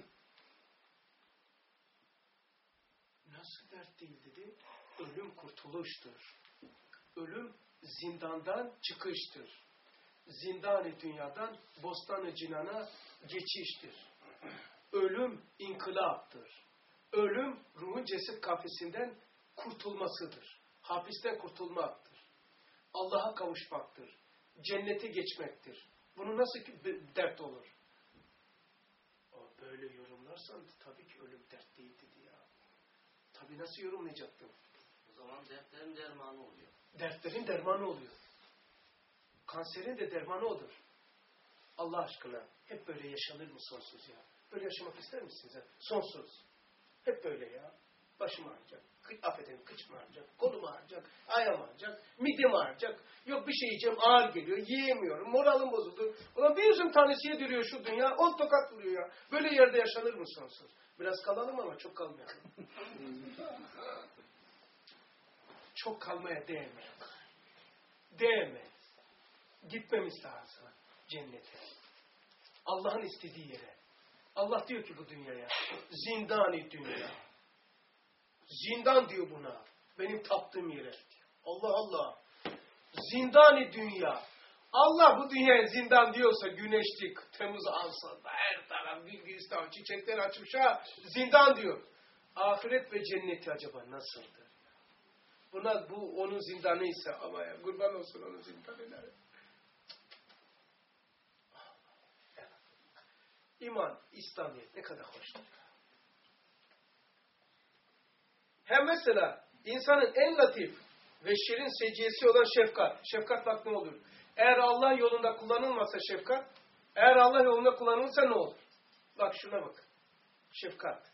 Nasıl dert değil dedi. Ölüm kurtuluştur. Ölüm zindandan çıkıştır. Zindan-ı dünyadan bostan-ı cinana geçiştir. Ölüm inkılaptır. Ölüm ruhun ceset kafesinden kurtulmasıdır. Hapisten kurtulmaktır. Allah'a kavuşmaktır. Cennete geçmektir. Bunu nasıl dert olur? O böyle yorumlarsan tabii ki ölüm dert değil dedi ya. Tabii nasıl yorumlayacaktım? O zaman dertlerin dermanı oluyor. Dertlerin dermanı oluyor. Kanserin de dermanı odur. Allah aşkına hep böyle yaşanır mı sonsuz ya? Böyle yaşamak ister misiniz? Ya? Sonsuz. Hep böyle ya. Başım ağrıyacak. Affedin, kıçım ağrıyacak. Kolum ağrıyacak. Ayağım ağrıyacak. Midem ağrıyacak. Yok bir şey yiyeceğim, ağır geliyor. Yiyemiyorum. Moralim bozuldu. Ulan bir üzüm tanesi yediriyor şu dünya. On tokat vuruyor ya. Böyle yerde yaşanır mı sonsuz? Biraz kalalım ama çok kalmayalım. Çok kalmaya değmez. Değmez. Gitmemiz lazım cennete. Allah'ın istediği yere. Allah diyor ki bu dünyaya, zindan-ı dünya. Zindan diyor buna. Benim taptığım yere. Allah Allah. Zindan-ı dünya. Allah bu dünyaya zindan diyorsa güneşlik, Temmuz alsa da her taraf Bilgistan, çiçekler açmış ha, zindan diyor. Ahiret ve cenneti acaba nasıldır? Buna bu onun zindanıysa ama ya kurban olsun onun zindanı. İman, İslamiyet ne kadar hoştur. Hem mesela insanın en latif ve şirin seciyesi olan şefkat. Şefkat bak ne olur? Eğer Allah yolunda kullanılmasa şefkat, eğer Allah yolunda kullanılırsa ne olur? Bak şuna bak. Şefkat.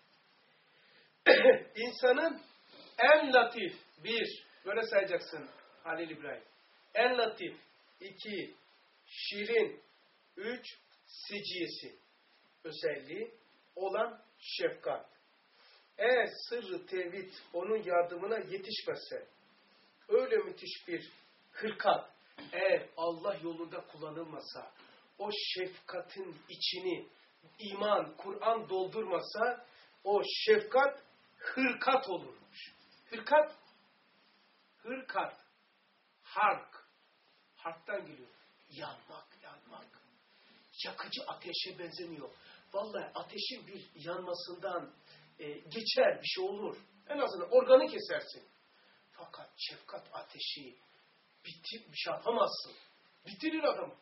İnsanın en latif, bir, böyle sayacaksın Halil İbrahim. En latif, iki, şirin, üç, seciyesi özelliği olan şefkat. Eğer sırrı tevhid onun yardımına yetişmezse, öyle müthiş bir hırkat, eğer Allah yolunda kullanılmasa, o şefkatin içini iman, Kur'an doldurmasa, o şefkat hırkat olurmuş. Hırkat, hırkat, hark, harktan geliyor. Yanmak, yanmak. Yakıcı ateşe benzemiyor. Vallahi ateşin bir yanmasından e, geçer, bir şey olur. En azından organı kesersin. Fakat şefkat ateşi bitir, bir şey yapamazsın. Bitirir adamı.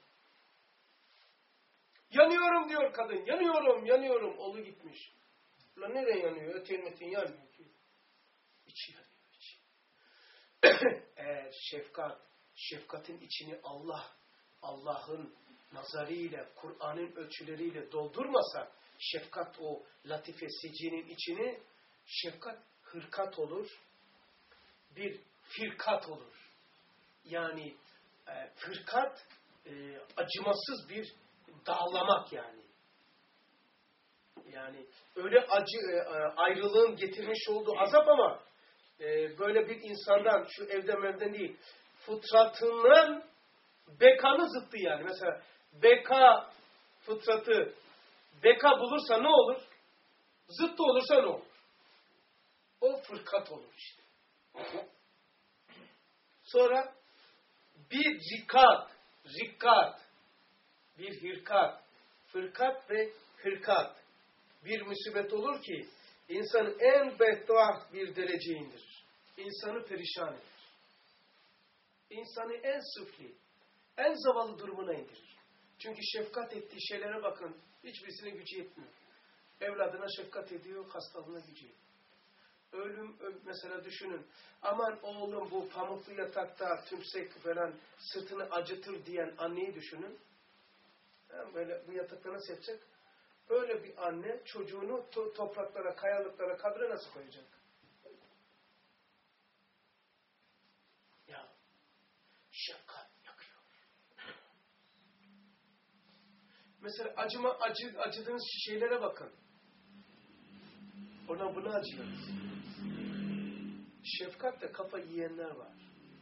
Yanıyorum diyor kadın. Yanıyorum, yanıyorum. Oğlu gitmiş. Ulan nereye yanıyor? Öteyin metin yanmıyor ki. İçi yanıyor, içi. Eğer şefkat, şefkatin içini Allah, Allah'ın nazarıyla, Kur'an'ın ölçüleriyle doldurmasa, şefkat o latife secinin içini, şefkat hırkat olur, bir firkat olur. Yani e, fırkat e, acımasız bir dağlamak yani. Yani öyle acı e, ayrılığın getirmiş olduğu azap ama e, böyle bir insandan, şu evden evden değil, fıtratının bekanı zıttı yani. Mesela beka fıtratı beka bulursa ne olur? Zıttı olursa ne olur? O fırkat olur işte. Sonra bir rikat, rikat, bir hirkat, fırkat ve hırkat bir musibet olur ki insanı en bedbaht bir dereceye indirir. İnsanı perişan eder. İnsanı en süfli, en zavallı durumuna indirir. Çünkü şefkat ettiği şeylere bakın, hiçbirisine gücü yetmiyor. Evladına şefkat ediyor, hastalığına gücü yetmiyor. Ölüm, mesela düşünün, aman oğlum bu pamuklu yatakta tümsek falan sırtını acıtır diyen anneyi düşünün. Yani böyle bu yatakta nasıl yapacak? Böyle bir anne çocuğunu to topraklara, kayalıklara, kabre nasıl koyacak? Ya, şefkat yakıyor. Mesela acıma, acı, acıdığınız şeylere bakın. Ona buna acıyoruz. Şefkatle kafa yiyenler var.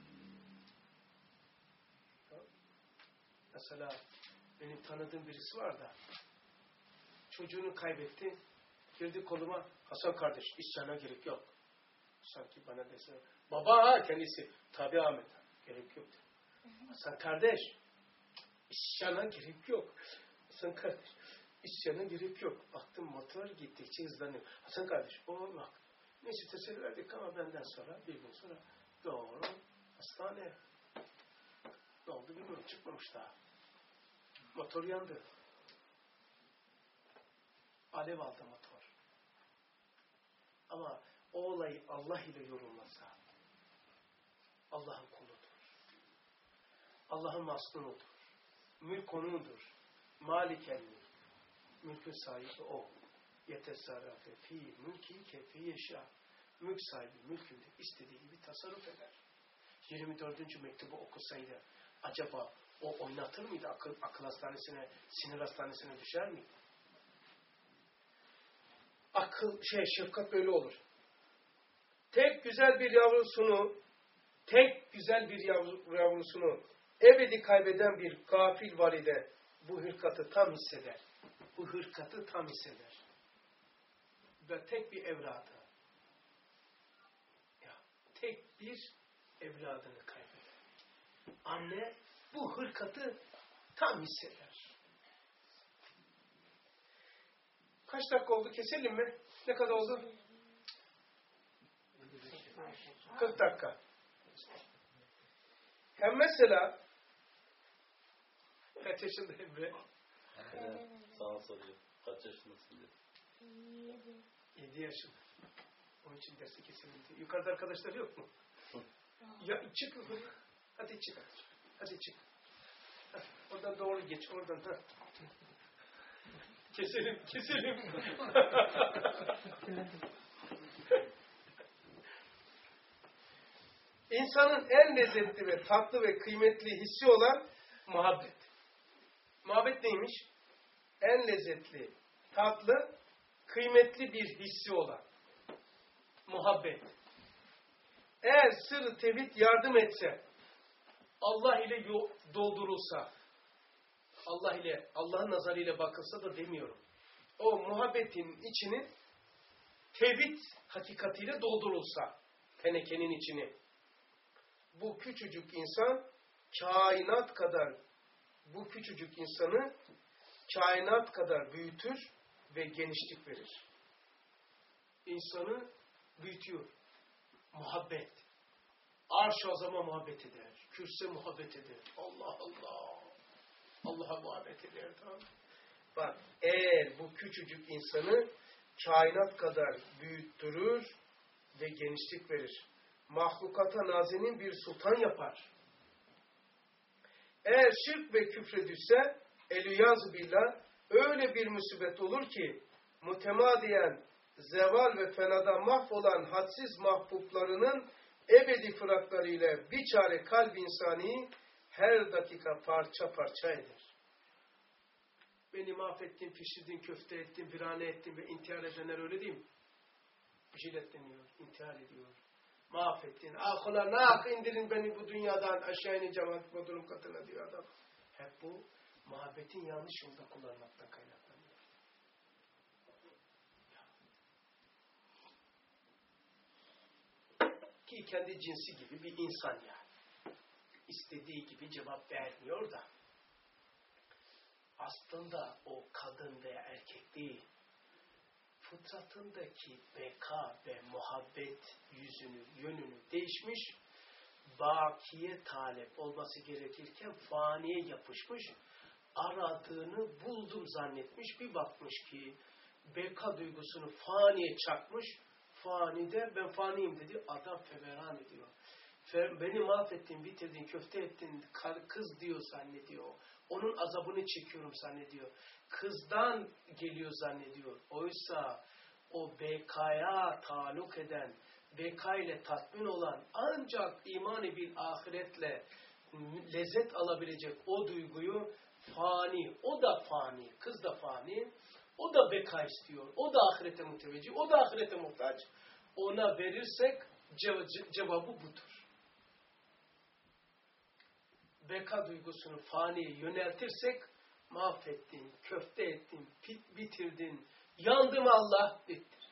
Mesela benim tanıdığım birisi var da çocuğunu kaybetti. Girdi koluma, Hasan kardeş isyana gerek yok. Sanki bana dese, baba ha kendisi. Tabi Ahmet, gerek yok. Hasan kardeş, isyana gerek yok. Hasan kardeş, isyana gerek yok. Baktım motor gittikçe hızlanıyor. Hasan kardeş, o bak. Neyse teselli verdik ama benden sonra, bir gün sonra doğru hastaneye. Ne oldu bilmiyorum, çıkmamış daha. Motor yandı. Alev aldı motor. Ama o olayı Allah ile yorulmasa, Allah'ın kuludur. Allah'ın masnunudur. Mülk O'nundur. Malikenli. Mülkün sahibi O. Yetesarrafe fi mülki kefi yeşâ. mülk sahibi mülkünde istediği gibi tasarruf eder. yirmi dördüncü mektubu okusaydı acaba o oynatır mıydı? Akıl, akıl hastanesine, sinir hastanesine düşer miydi? Akıl, şey, şefkat böyle olur. Tek güzel bir yavrusunu, tek güzel bir yavru, yavrusunu ebedi kaybeden bir gafil valide bu hırkatı tam hisseder. Bu hırkatı tam hisseder. Ve tek bir evladı, ya, tek bir evladını kaybeder. Anne bu hırkatı tam hisseder. Kaç dakika oldu? Keselim mi? Ne kadar oldu? kırk dakika. Hem mesela kaç yaşında Emre? Evet, sana soruyor. Kaç yaşındasın diye. yedi yaşında. Onun için dersi keselim diye. Yukarıda arkadaşlar yok mu? Ya çık yukarı. Hadi çık. Hadi çık. Hadi, oradan doğru geç. Oradan. Ha. Keselim, keselim. İnsanın en lezzetli ve tatlı ve kıymetli hissi olan muhabbet. Muhabbet neymiş? En lezzetli, tatlı, kıymetli bir hissi olan muhabbet. Eğer sır-ı tevhid yardım etse, Allah ile doldurulsa, Allah ile, Allah'ın nazarıyla bakılsa da demiyorum. O muhabbetin içini tevhid hakikatiyle doldurulsa, tenekenin içini, bu küçücük insan kainat kadar, bu küçücük insanı kainat kadar büyütür ve genişlik verir. İnsanı büyütüyor. Muhabbet. Arş-ı azama muhabbet eder. Kürse muhabbet eder. Allah Allah. Allah'a muhabbet eder. Tamam. Bak, eğer bu küçücük insanı kainat kadar büyüttürür ve genişlik verir. Mahlukata nazenin bir sultan yapar. Eğer şirk ve küfre düşse elüyaz billah öyle bir musibet olur ki mütemadiyen zeval ve fenadan mahvolan hadsiz mahbublarının ebedi fıraklarıyla bir çare kalb insani her dakika parça parça eder. Beni mahvettin, pişirdin, köfte ettin, virane ettin ve intihar edenler öyle değil mi? Jiletleniyor, intihar ediyor. Mahvettin. Ah ulan ah indirin beni bu dünyadan aşağı ineceğim bodrum katına diyor adam. Hep bu muhabbetin yanlış yolda kullanmaktan kaynaklanıyor. Ki kendi cinsi gibi bir insan yani. İstediği gibi cevap vermiyor da. Aslında o kadın veya erkek değil. Fıtratındaki beka ve muhabbet yüzünü, yönünü değişmiş, bakiye talep olması gerekirken faniye yapışmış, aradığını buldum zannetmiş, bir bakmış ki beka duygusunu faniye çakmış, fanide ben faniyim dedi, adam feveran ediyor. Beni mahvettin, bitirdin, köfte ettin, kız diyor zannediyor. Onun azabını çekiyorum zannediyor. Kızdan geliyor zannediyor. Oysa o bekaya taluk eden, beka ile tatmin olan ancak imani bir ahiretle lezzet alabilecek o duyguyu fani, o da fani, kız da fani, o da beka istiyor, o da ahirete müteveccih, o da ahirete muhtaç. Ona verirsek cevabı budur. Beka duygusunu faniye yöneltirsek mahvettin, köfte ettin, pit bitirdin, yandım Allah ettirir.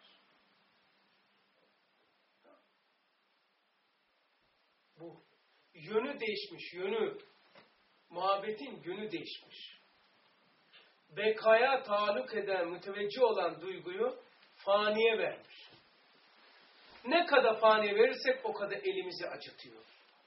Bu yönü değişmiş, yönü, muhabbetin yönü değişmiş. Bekaya taluk eden, müteveccih olan duyguyu faniye vermiş. Ne kadar faniye verirsek o kadar elimizi acıtıyor.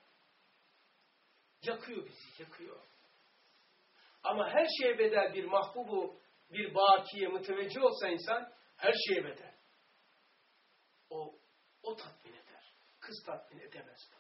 Yakıyor bizi, yakıyor. Ama her şeye bedel bir mahbubu, bir bakiye, müteveccih olsa insan, her şeye bedel. O, o tatmin eder. Kız tatmin edemez.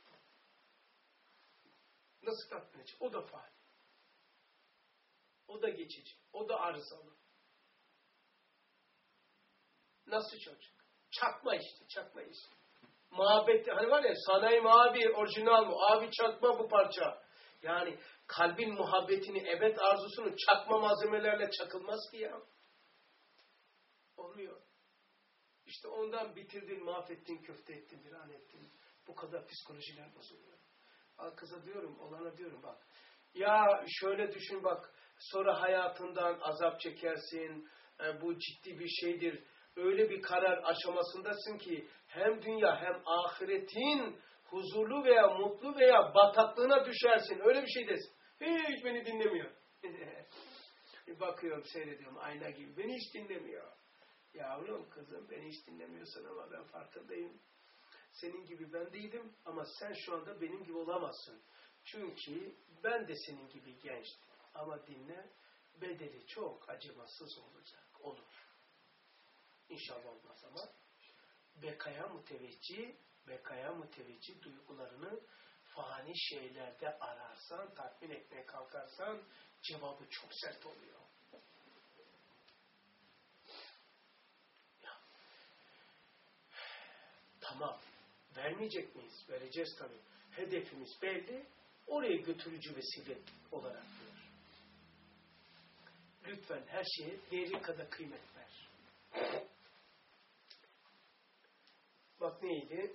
Nasıl tatmin edecek? O da fani. O da geçici. O da arızalı. Nasıl çocuk? Çakma işte, çakma işte. Muhabbet, hani var ya sanayi mi abi, orijinal mı? Abi çakma bu parça. Yani kalbin muhabbetini, ebed arzusunu çakma malzemelerle çakılmaz ki ya. Olmuyor. İşte ondan bitirdin, mahvettin, köfte ettin, bir an ettin. Bu kadar psikolojiler bozuluyor. Al kıza diyorum, olana diyorum bak. Ya şöyle düşün bak, sonra hayatından azap çekersin, e, bu ciddi bir şeydir. Öyle bir karar aşamasındasın ki hem dünya hem ahiretin huzurlu veya mutlu veya bataklığına düşersin. Öyle bir şey desin. Hiç beni dinlemiyor. Bakıyorum, seyrediyorum ayna gibi. Beni hiç dinlemiyor. Yavrum, kızım, beni hiç dinlemiyorsun ama ben farkındayım. Senin gibi ben değildim ama sen şu anda benim gibi olamazsın. Çünkü ben de senin gibi gençtim. Ama dinle, bedeli çok acımasız olacak. Olur. İnşallah olmaz ama bekaya müteveccih, bekaya müteveccih duygularını fani şeylerde ararsan, tatmin etmeye kalkarsan cevabı çok sert oluyor. Ya. Tamam. Vermeyecek miyiz? Vereceğiz tabii. Hedefimiz belli. Oraya götürücü vesile olarak diyor. Lütfen her şeye değeri kadar kıymet ver. Bak neydi?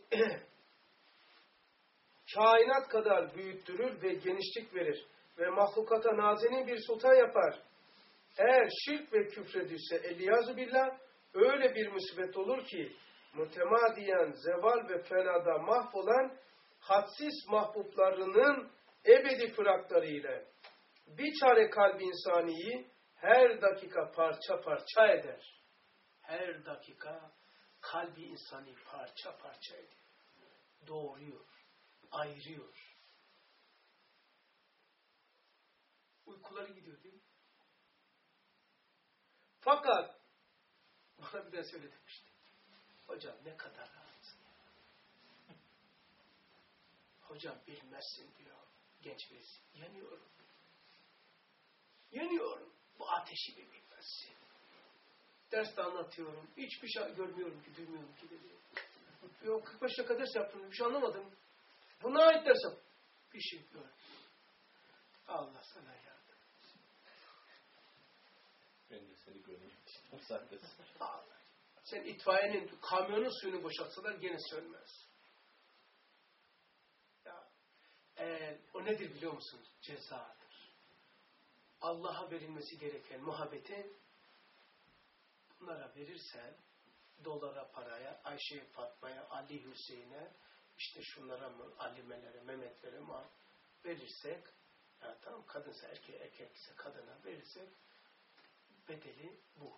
Kainat kadar büyüttürür ve genişlik verir. Ve mahlukata nazenin bir sultan yapar. Eğer şirk ve küfre düşse eliyazu billah öyle bir musibet olur ki mütemadiyen zeval ve fenada mahvolan hadsiz mahbublarının ebedi fırakları ile bir çare kalbi insaniyi her dakika parça parça eder. Her dakika kalbi insani parça parça ediyor. Doğuruyor, ayırıyor. Uykuları gidiyor değil mi? Fakat bana bir de söyle demişti. Hocam ne kadar rahatsın. Hocam bilmezsin diyor genç birisi. Yanıyorum. Yanıyorum. Bu ateşi bir bilmezsin. Derste anlatıyorum. Hiçbir şey görmüyorum ki, duymuyorum ki dedi. Yok kırk beş dakika ders yaptım. Bir şey anlamadım. Buna ait ders yaptım. Bir şey gördüm. Allah sana yardım. Ben de seni görmek istiyorum zaten. Allah. Sen itfaiyenin, kamyonun suyunu boşaltsalar gene sönmez. Ya, e, o nedir biliyor musun? Cezadır. Allah'a verilmesi gereken muhabbeti bunlara verirsen, dolara, paraya, Ayşe, Fatma'ya, Ali, Hüseyin'e, işte şunlara mı, Alimelere, Mehmetlere mi verirsek, ya tamam kadınsa erkeğe, erkekse kadına verirsek, bedeli bu.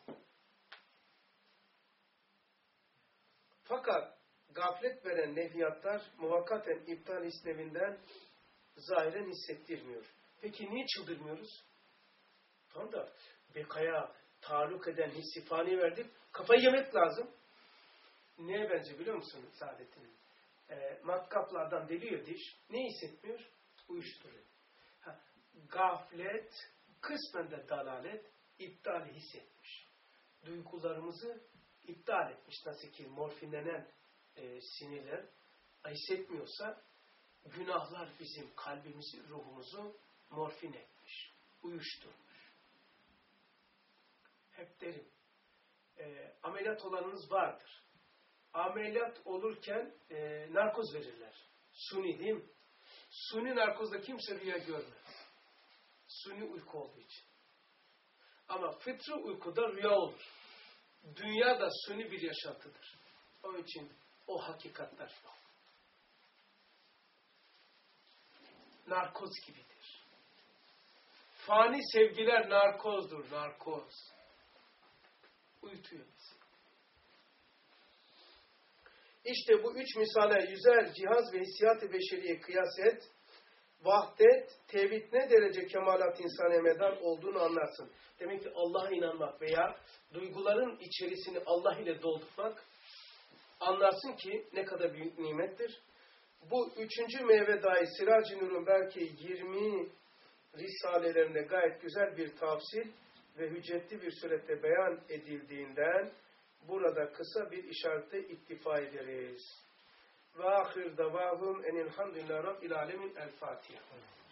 Fakat gaflet veren nefiyatlar muvakkaten iptal isnevinden zahiren hissettirmiyor. Peki niye çıldırmıyoruz? Tamam da bekaya taalluk eden hissi fani verdik. Kafayı yemek lazım. Neye benziyor biliyor musun Saadettin? E, matkaplı adam deliyor diş. Ne hissetmiyor? Uyuşturuyor. Ha, gaflet, kısmen de dalalet, iptali hissetmiş. Duygularımızı iptal etmiş. Nasıl ki morfinlenen e, sinirler hissetmiyorsa günahlar bizim kalbimizi, ruhumuzu morfin etmiş. Uyuşturmuş. Hep derim. E, ameliyat olanınız vardır. Ameliyat olurken e, narkoz verirler. Suni değil mi? Suni narkozda kimse rüya görmez. Suni uyku olduğu için. Ama fıtri uykuda rüya olur. Dünya da suni bir yaşantıdır. Onun için o hakikatler yok. Narkoz gibidir. Fani sevgiler narkozdur, narkoz. Uyutuyor bizi. İşte bu üç misale yüzer cihaz ve hissiyat-ı beşeriye kıyas et, vahdet, tevhid ne derece kemalat insaniye medar olduğunu anlarsın. Demek ki Allah'a inanmak veya duyguların içerisini Allah ile doldurmak, anlarsın ki ne kadar büyük nimettir. Bu üçüncü meyve dahi Sirac-ı Nur'un belki yirmi risalelerinde gayet güzel bir tafsil ve hüccetli bir surette beyan edildiğinden burada kısa bir işarete iktifa ederiz. ve ahir davahum enilhamdülillah rabbil alemin. El Fatiha.